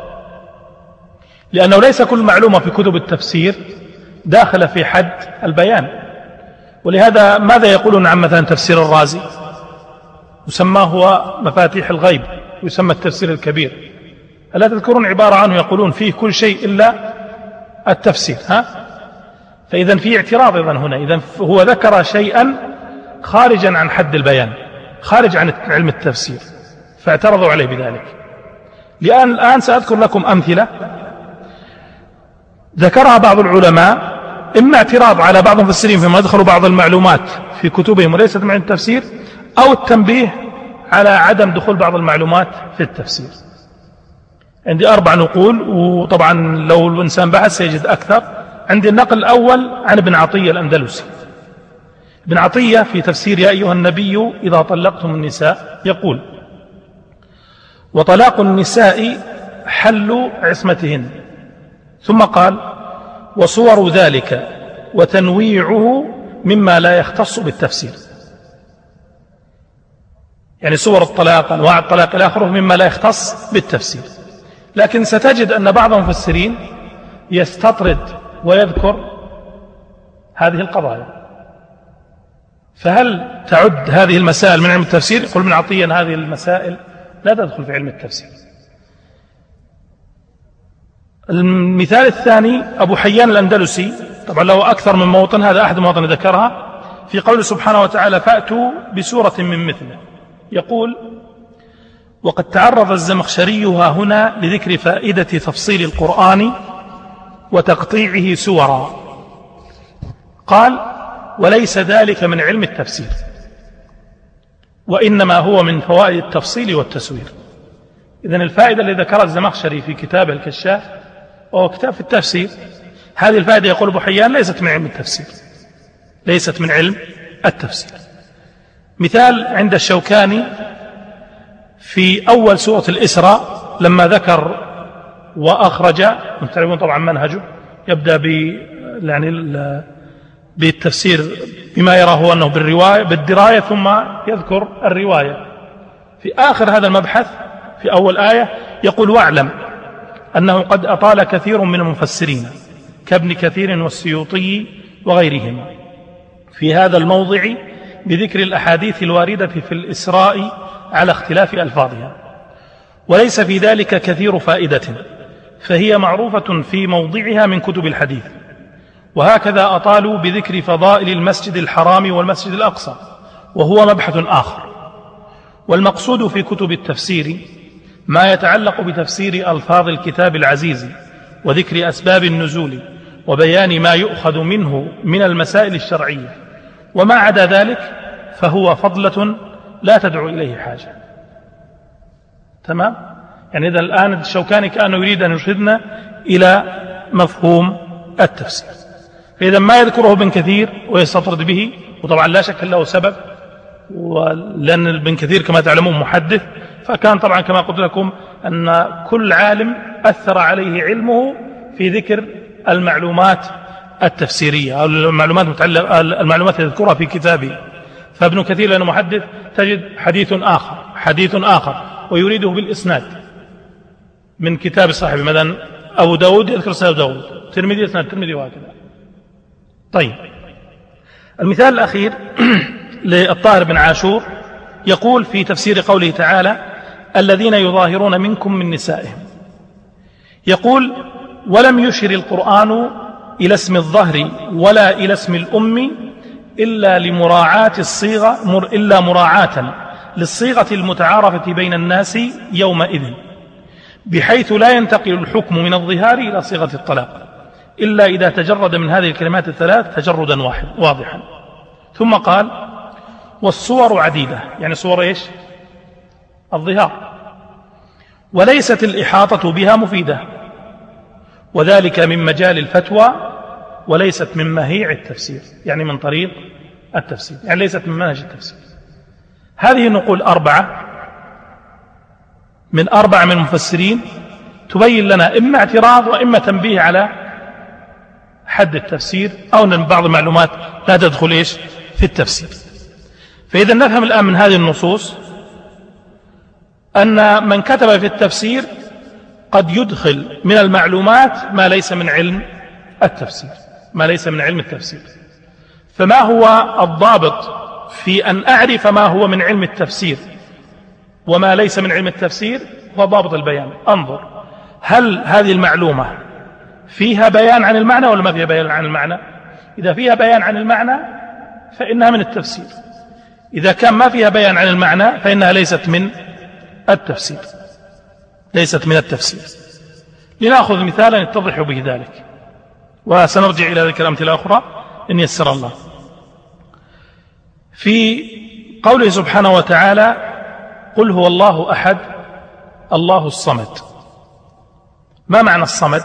لأنه ليس كل معلومة في كتب التفسير داخل في حد البيان. ولهذا ماذا يقولون عن مثلا تفسير الرازي؟ يسمى هو مفاتيح الغيب، ويسمى التفسير الكبير. ألا تذكرون عبارة عنه يقولون فيه كل شيء إلا التفسير؟ ها؟ فإذا في اعتراض إذن هنا، إذن هو ذكر شيئا خارجا عن حد البيان، خارج عن علم التفسير، فاعترضوا عليه بذلك. لأن الآن سأذكر لكم أمثلة ذكرها بعض العلماء، إما اعتراض على بعض المفسرين فيما يدخلوا بعض المعلومات في كتبهم وليست من التفسير، أو التنبيه على عدم دخول بعض المعلومات في التفسير. عندي أربع نقول، وطبعا لو الإنسان بحث سيجد أكثر. عندي النقل الأول عن ابن عطية الأندلسي. ابن عطية في تفسير يا أيها النبي إذا طلقتم النساء يقول: وطلاق النساء حل عصمتهن، ثم قال: وصور ذلك وتنويعه مما لا يختص بالتفسير. يعني صور الطلاق، أنواع الطلاق إلى آخره، مما لا يختص بالتفسير. لكن ستجد أن بعض المفسرين يستطرد ويذكر هذه القضايا. فهل تعد هذه المسائل من علم التفسير؟ يقول ابن عطية أن هذه المسائل لا تدخل في علم التفسير. المثال الثاني أبو حيان الأندلسي، طبعا له أكثر من موطن، هذا أحد المواطن ذكرها في قول سبحانه وتعالى: فأتوا بسورة من مثله. يقول: وقد تعرض الزمخشري هنا لذكر فائدة تفصيل القرآن وتقطيعه سورا. قال: وليس ذلك من علم التفسير، وإنما هو من فوائد التفصيل والتسوير. إذن الفائدة اللي ذكرها الزمخشري في كتابه الكشاف وهو كتاب في التفسير، هذه الفائدة يقول أبو حيان ليست من علم التفسير، ليست من علم التفسير. مثال عند الشوكاني في أول سورة الإسراء لما ذكر وأخرج، تعرفون طبعا منهجه يبدأ ب يعني بالتفسير بما يرى هو أنه بالرواية بالدراية ثم يذكر الرواية. في آخر هذا المبحث في أول آية يقول: واعلم أنه قد أطال كثير من المفسرين كابن كثير والسيوطي وغيرهما في هذا الموضع بذكر الأحاديث الواردة في الإسراء على اختلاف ألفاظها، وليس في ذلك كثير فائدة، فهي معروفة في موضعها من كتب الحديث. وهكذا أطالوا بذكر فضائل المسجد الحرام والمسجد الأقصى، وهو مبحث آخر. والمقصود في كتب التفسير ما يتعلق بتفسير ألفاظ الكتاب العزيز وذكر أسباب النزول وبيان ما يؤخذ منه من المسائل الشرعية، وما عدا ذلك فهو فضلة لا تدعو إليه حاجة. تمام؟ يعني إذا الآن الشوكاني كأنه يريد أن يرشدنا إلى مفهوم التفسير. فإذا ما يذكره ابن كثير ويستطرد به، وطبعا لا شك له سبب، لأن ابن كثير كما تعلمون محدث، فكان طبعا كما قلت لكم أن كل عالم أثر عليه علمه في ذكر المعلومات التفسيرية أو المعلومات المتعلقة المعلومات التي تذكرها في كتابه. فابن كثير لأنه محدث تجد حديث آخر حديث آخر ويريده بالإسناد من كتاب صاحبه، مثلا أبو داود يذكر سنة داود، ترمذي سنة ترمذي، وهكذا. طيب، المثال الأخير للطاهر بن عاشور يقول في تفسير قوله تعالى: الذين يظاهرون منكم من نسائهم، يقول: ولم يشر القرآن إلى اسم الظهر ولا إلى اسم الأم إلا لمراعاة الصيغة إلا مراعاة للصيغة المتعارفة بين الناس يومئذ، بحيث لا ينتقل الحكم من الظهار إلى صيغة الطلاق إلا إذا تجرد من هذه الكلمات الثلاث تجردا واحد واضحا. ثم قال: والصور عديدة، يعني صور إيش؟ الظهار، وليست الإحاطة بها مفيدة، وذلك من مجال الفتوى وليست من مهيع التفسير، يعني من طريق التفسير، يعني ليست من منهج التفسير. هذه النقول أربعة من أربعة من المفسرين تبين لنا إما اعتراض وإما تنبيه على حد التفسير، أو أن بعض المعلومات لا تدخل إيش في التفسير. فإذا نفهم الآن من هذه النصوص أن من كتب في التفسير قد يدخل من المعلومات ما ليس من علم التفسير ما ليس من علم التفسير. فما هو الضابط في أن أعرف ما هو من علم التفسير وما ليس من علم التفسير؟ هو ضابط البيان. أنظر هل هذه المعلومة فيها بيان عن المعنى ولا ما فيها بيان عن المعنى؟ إذا فيها بيان عن المعنى فإنها من التفسير، إذا كان ما فيها بيان عن المعنى فإنها ليست من التفسير ليست من التفسير. لنأخذ مثالا يتضح به ذلك، وسنرجع إلى ذلك الأمثلة الأخرى إن يسر الله. في قوله سبحانه وتعالى قل هو الله أحد الله الصمد، ما معنى الصمد؟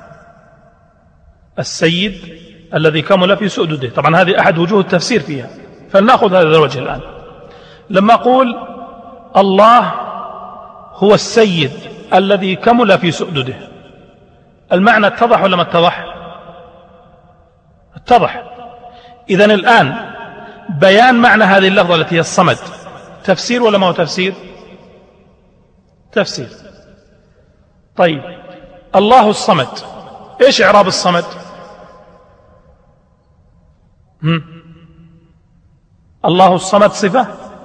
السيد الذي كمل في سؤدده. طبعا هذه أحد وجوه التفسير فيها، فلنأخذ هذا الوجه الآن. لما أقول الله هو السيد الذي كمل في سؤدده، المعنى اتضح ولا ما اتضح؟ اتضح. إذن الآن بيان معنى هذه اللفظة التي هي الصمد تفسير ولا ما هو تفسير؟ تفسير. طيب الله الصمد، ايش إعراب الصمد؟ هم؟ الله الصمد صفة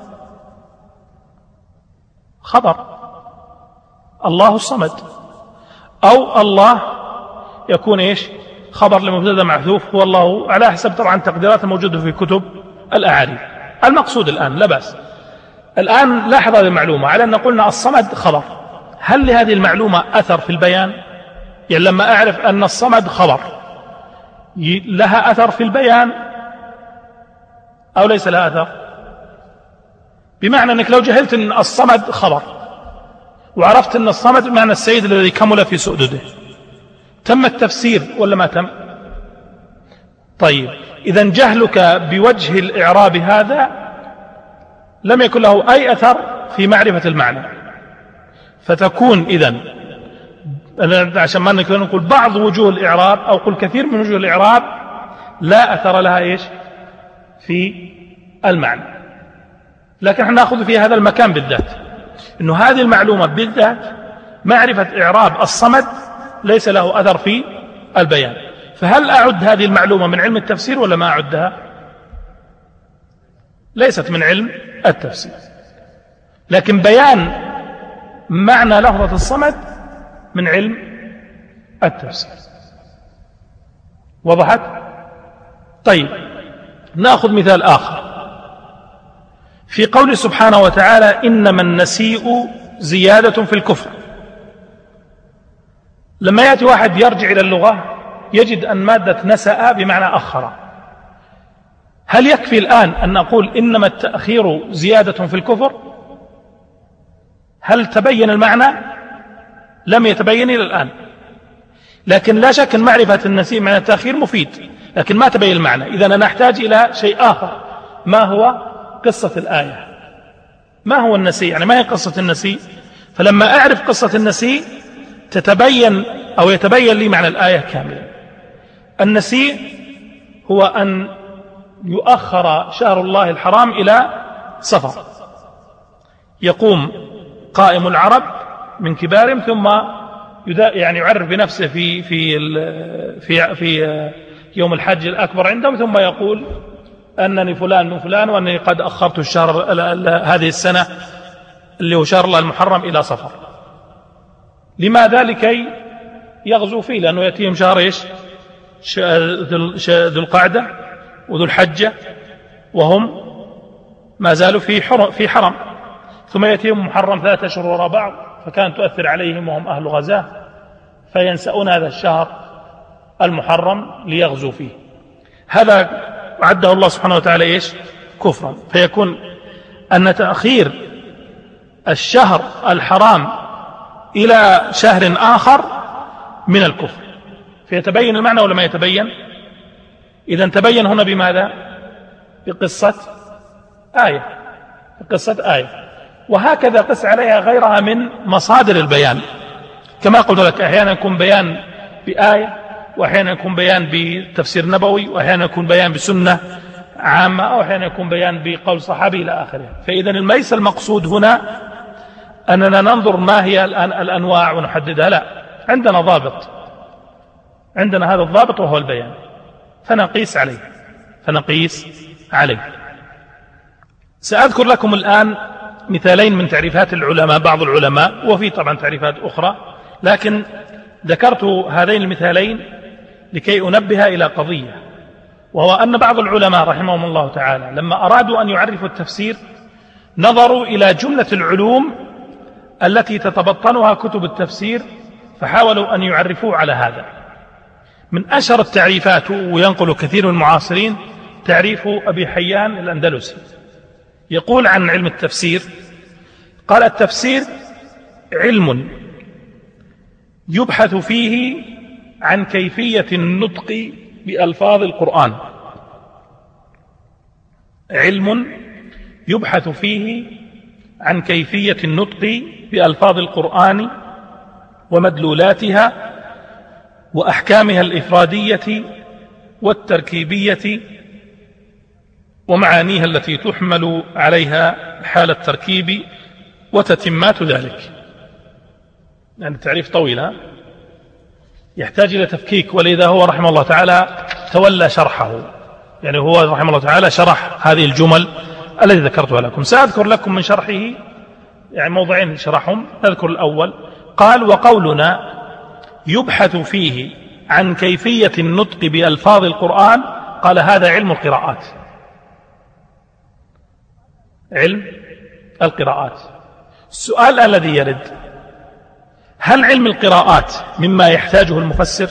خبر، الله الصمد، أو الله يكون إيش؟ خبر لمبتدا محذوف، هو الله على حسب طبعا تقديرات الموجودة في كتب الأعاريف. المقصود الآن لا بأس. الآن لاحظ هذه المعلومة على أن قلنا الصمد خبر، هل لهذه المعلومة أثر في البيان؟ يعني لما أعرف أن الصمد خبر لها أثر في البيان أو ليس لها أثر؟ بمعنى أنك لو جهلت أن الصمد خبر وعرفت أن الصمد بمعنى السيد الذي كمل في سؤدده، تم التفسير ولا ما تم؟ طيب إذن جهلك بوجه الإعراب هذا لم يكن له أي أثر في معرفة المعنى، فتكون إذن عشان ما نقول بعض وجوه الإعراب أو قل كثير من وجوه الإعراب لا أثر لها إيش في المعنى. لكن احنا نأخذ في هذا المكان بالذات إنه هذه المعلومة بالذات معرفة إعراب الصمد ليس له أثر في البيان. فهل أعد هذه المعلومة من علم التفسير ولا ما أعدها؟ ليست من علم التفسير، لكن بيان معنى لفظة الصمد من علم التفسير. وضحت؟ طيب نأخذ مثال آخر في قول سبحانه وتعالى إنما النسيء زيادة في الكفر. لما يأتي واحد يرجع إلى اللغة يجد أن مادة نسأ بمعنى أخر. هل يكفي الآن أن نقول إنما التأخير زيادة في الكفر؟ هل تبين المعنى؟ لم يتبين إلى الآن، لكن لا شك أن معرفة النسيء معنى التأخير مفيد، لكن ما تبين المعنى. إذن أنا أحتاج إلى شيء آخر، ما هو قصة الآية؟ ما هو النسيء؟ يعني ما هي قصة النسيء؟ فلما أعرف قصة النسيء تتبين أو يتبين لي معنى الآية كاملا. النسيء هو أن يؤخر شهر الله الحرام إلى صفر، يقوم قائم العرب من كبارهم ثم يعني يعرف بنفسه في في في في يوم الحج الأكبر عندهم، ثم يقول أنني فلان من فلان وأنني قد أخرت الشهر هذه السنة اللي هو شهر الله المحرم إلى صفر. لماذا؟ لكي يغزو فيه، لأنه يأتيهم شهر إيش؟ ذو القعدة وذو الحجة وهم ما زالوا في حرم, في حرم، ثم يأتيهم محرم ثلاثة أشهر وراء بعض، فكانت تؤثر عليهم وهم أهل غزاة فينسأون هذا الشهر المحرم ليغزو فيه. هذا عده الله سبحانه وتعالى إيش؟ كفرا. فيكون أن تأخير الشهر الحرام إلى شهر آخر من الكفر. فيتبين المعنى ولا ما يتبين؟ إذن تبين هنا بماذا؟ بقصة آية بقصة آية وهكذا قس عليها غيرها من مصادر البيان. كما قلت لك أحيانا يكون بيان بآية، وأحيانا يكون بيان بتفسير نبوي، وأحيانا يكون بيان بسنة عامة، أو أحيانا يكون بيان بقول صحابي إلى آخره. فإذن ليس المقصود هنا أننا ننظر ما هي الآن الأنواع ونحددها، لا، عندنا ضابط، عندنا هذا الضابط وهو البيان، فنقيس عليه فنقيس عليه سأذكر لكم الآن مثالين من تعريفات العلماء، بعض العلماء، وفي طبعا تعريفات أخرى، لكن ذكرت هذين المثالين لكي أنبه إلى قضية، وهو أن بعض العلماء رحمهم الله تعالى لما أرادوا أن يعرفوا التفسير نظروا إلى جملة العلوم التي تتبطنها كتب التفسير فحاولوا أن يعرفوه على هذا. من أشهر التعريفات، وينقل كثير من المعاصرين، تعريف أبي حيان الأندلسي، يقول عن علم التفسير، قال: التفسير علم يبحث فيه عن كيفية النطق بألفاظ القرآن، علم يبحث فيه عن كيفية النطق بألفاظ القرآن ومدلولاتها وأحكامها الإفرادية والتركيبية ومعانيها التي تحمل عليها حال التركيب وتتمات ذلك. يعني التعريف طويل، يحتاج إلى تفكيك، ولذا هو رحمه الله تعالى تولى شرحه، يعني هو رحمه الله تعالى شرح هذه الجمل التي ذكرتها لكم. سأذكر لكم من شرحه يعني موضعين شرحهم. نذكر الأول، قال: وقولنا يبحث فيه عن كيفية النطق بألفاظ القرآن، قال: هذا علم القراءات، علم القراءات. السؤال الذي يرد: هل علم القراءات مما يحتاجه المفسر؟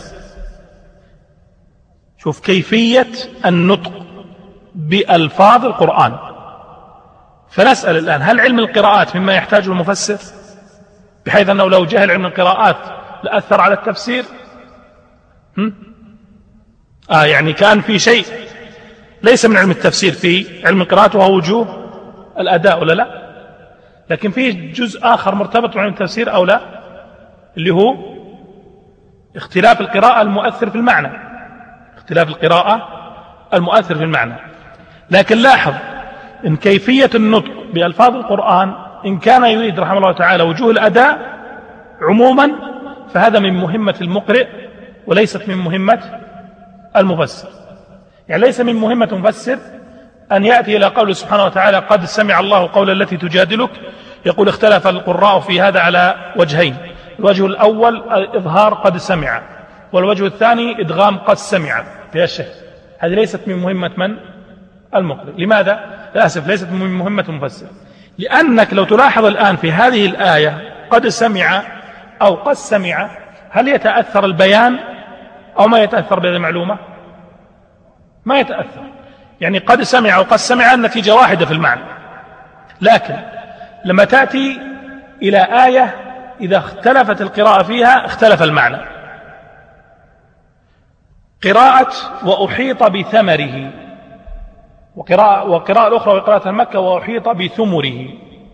شوف كيفية النطق بألفاظ القرآن، فنسأل الآن: هل علم القراءات مما يحتاجه المفسر، بحيث أنه لو جهل علم القراءات لأثر على التفسير؟ هم؟ آه يعني كان في شيء ليس من علم التفسير في علم القراءات وهو وجوه الأداء، ولا لا؟ لكن فيه جزء آخر مرتبط بعلم التفسير أو لا، اللي هو اختلاف القراءة المؤثر في المعنى، اختلاف القراءة المؤثر في المعنى. لكن لاحظ إن كيفية النطق بألفاظ القرآن إن كان يريد رحمه الله تعالى وجوه الأداء عموما، فهذا من مهمة المقرئ وليست من مهمة المفسر. يعني ليس من مهمة المفسر أن يأتي إلى قوله سبحانه وتعالى: قد سمع الله قول التي تجادلك، يقول: اختلف القراء في هذا على وجهين، الوجه الأول إظهار قد سمع، والوجه الثاني إدغام قد سمع في الشيء. هذه ليست من مهمة من؟ المقرئ. لماذا؟ للأسف ليست من مهمة المفسر، لأنك لو تلاحظ الآن في هذه الآية قد سمع أو قد سمع، هل يتأثر البيان أو ما يتأثر بهذه المعلومة؟ ما يتأثر. يعني قد سمع أو قد سمع النتيجة واحدة في المعنى، لكن لما تأتي إلى آية إذا اختلفت القراءة فيها اختلف المعنى. قراءة وأحيط بثمره، وقراءة, وقراءة الأخرى وقراءة مكة وأحيط بثمره.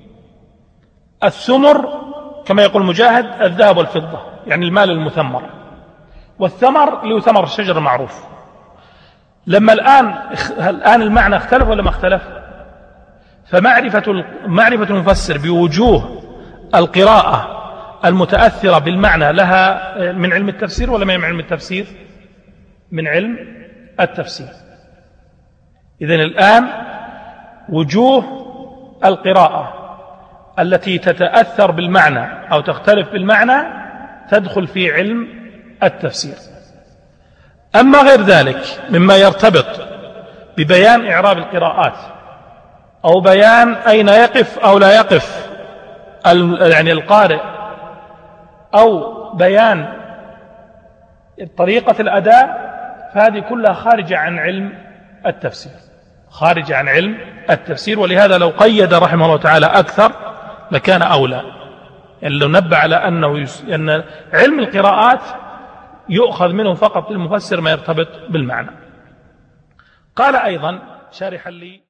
الثمر كما يقول مجاهد الذهب والفضة، يعني المال المثمر، والثمر اللي هو ثمر الشجر المعروف. لما الآن الآن المعنى اختلف ولا ما اختلف؟ فمعرفة معرفة المفسر بوجوه القراءة المتأثرة بالمعنى لها من علم التفسير ولا من علم التفسير؟ من علم التفسير. إذن الآن وجوه القراءة التي تتأثر بالمعنى أو تختلف بالمعنى تدخل في علم التفسير. أما غير ذلك مما يرتبط ببيان إعراب القراءات أو بيان أين يقف أو لا يقف يعني القارئ، أو بيان طريقة الأداء، فهذه كلها خارجة عن علم التفسير، خارجة عن علم التفسير. ولهذا لو قيد رحمه الله تعالى أكثر لكان أولى، يعني لو نبه على أنه يس... أن علم القراءات يؤخذ منه فقط للمفسر ما يرتبط بالمعنى. قال أيضا شارحا لي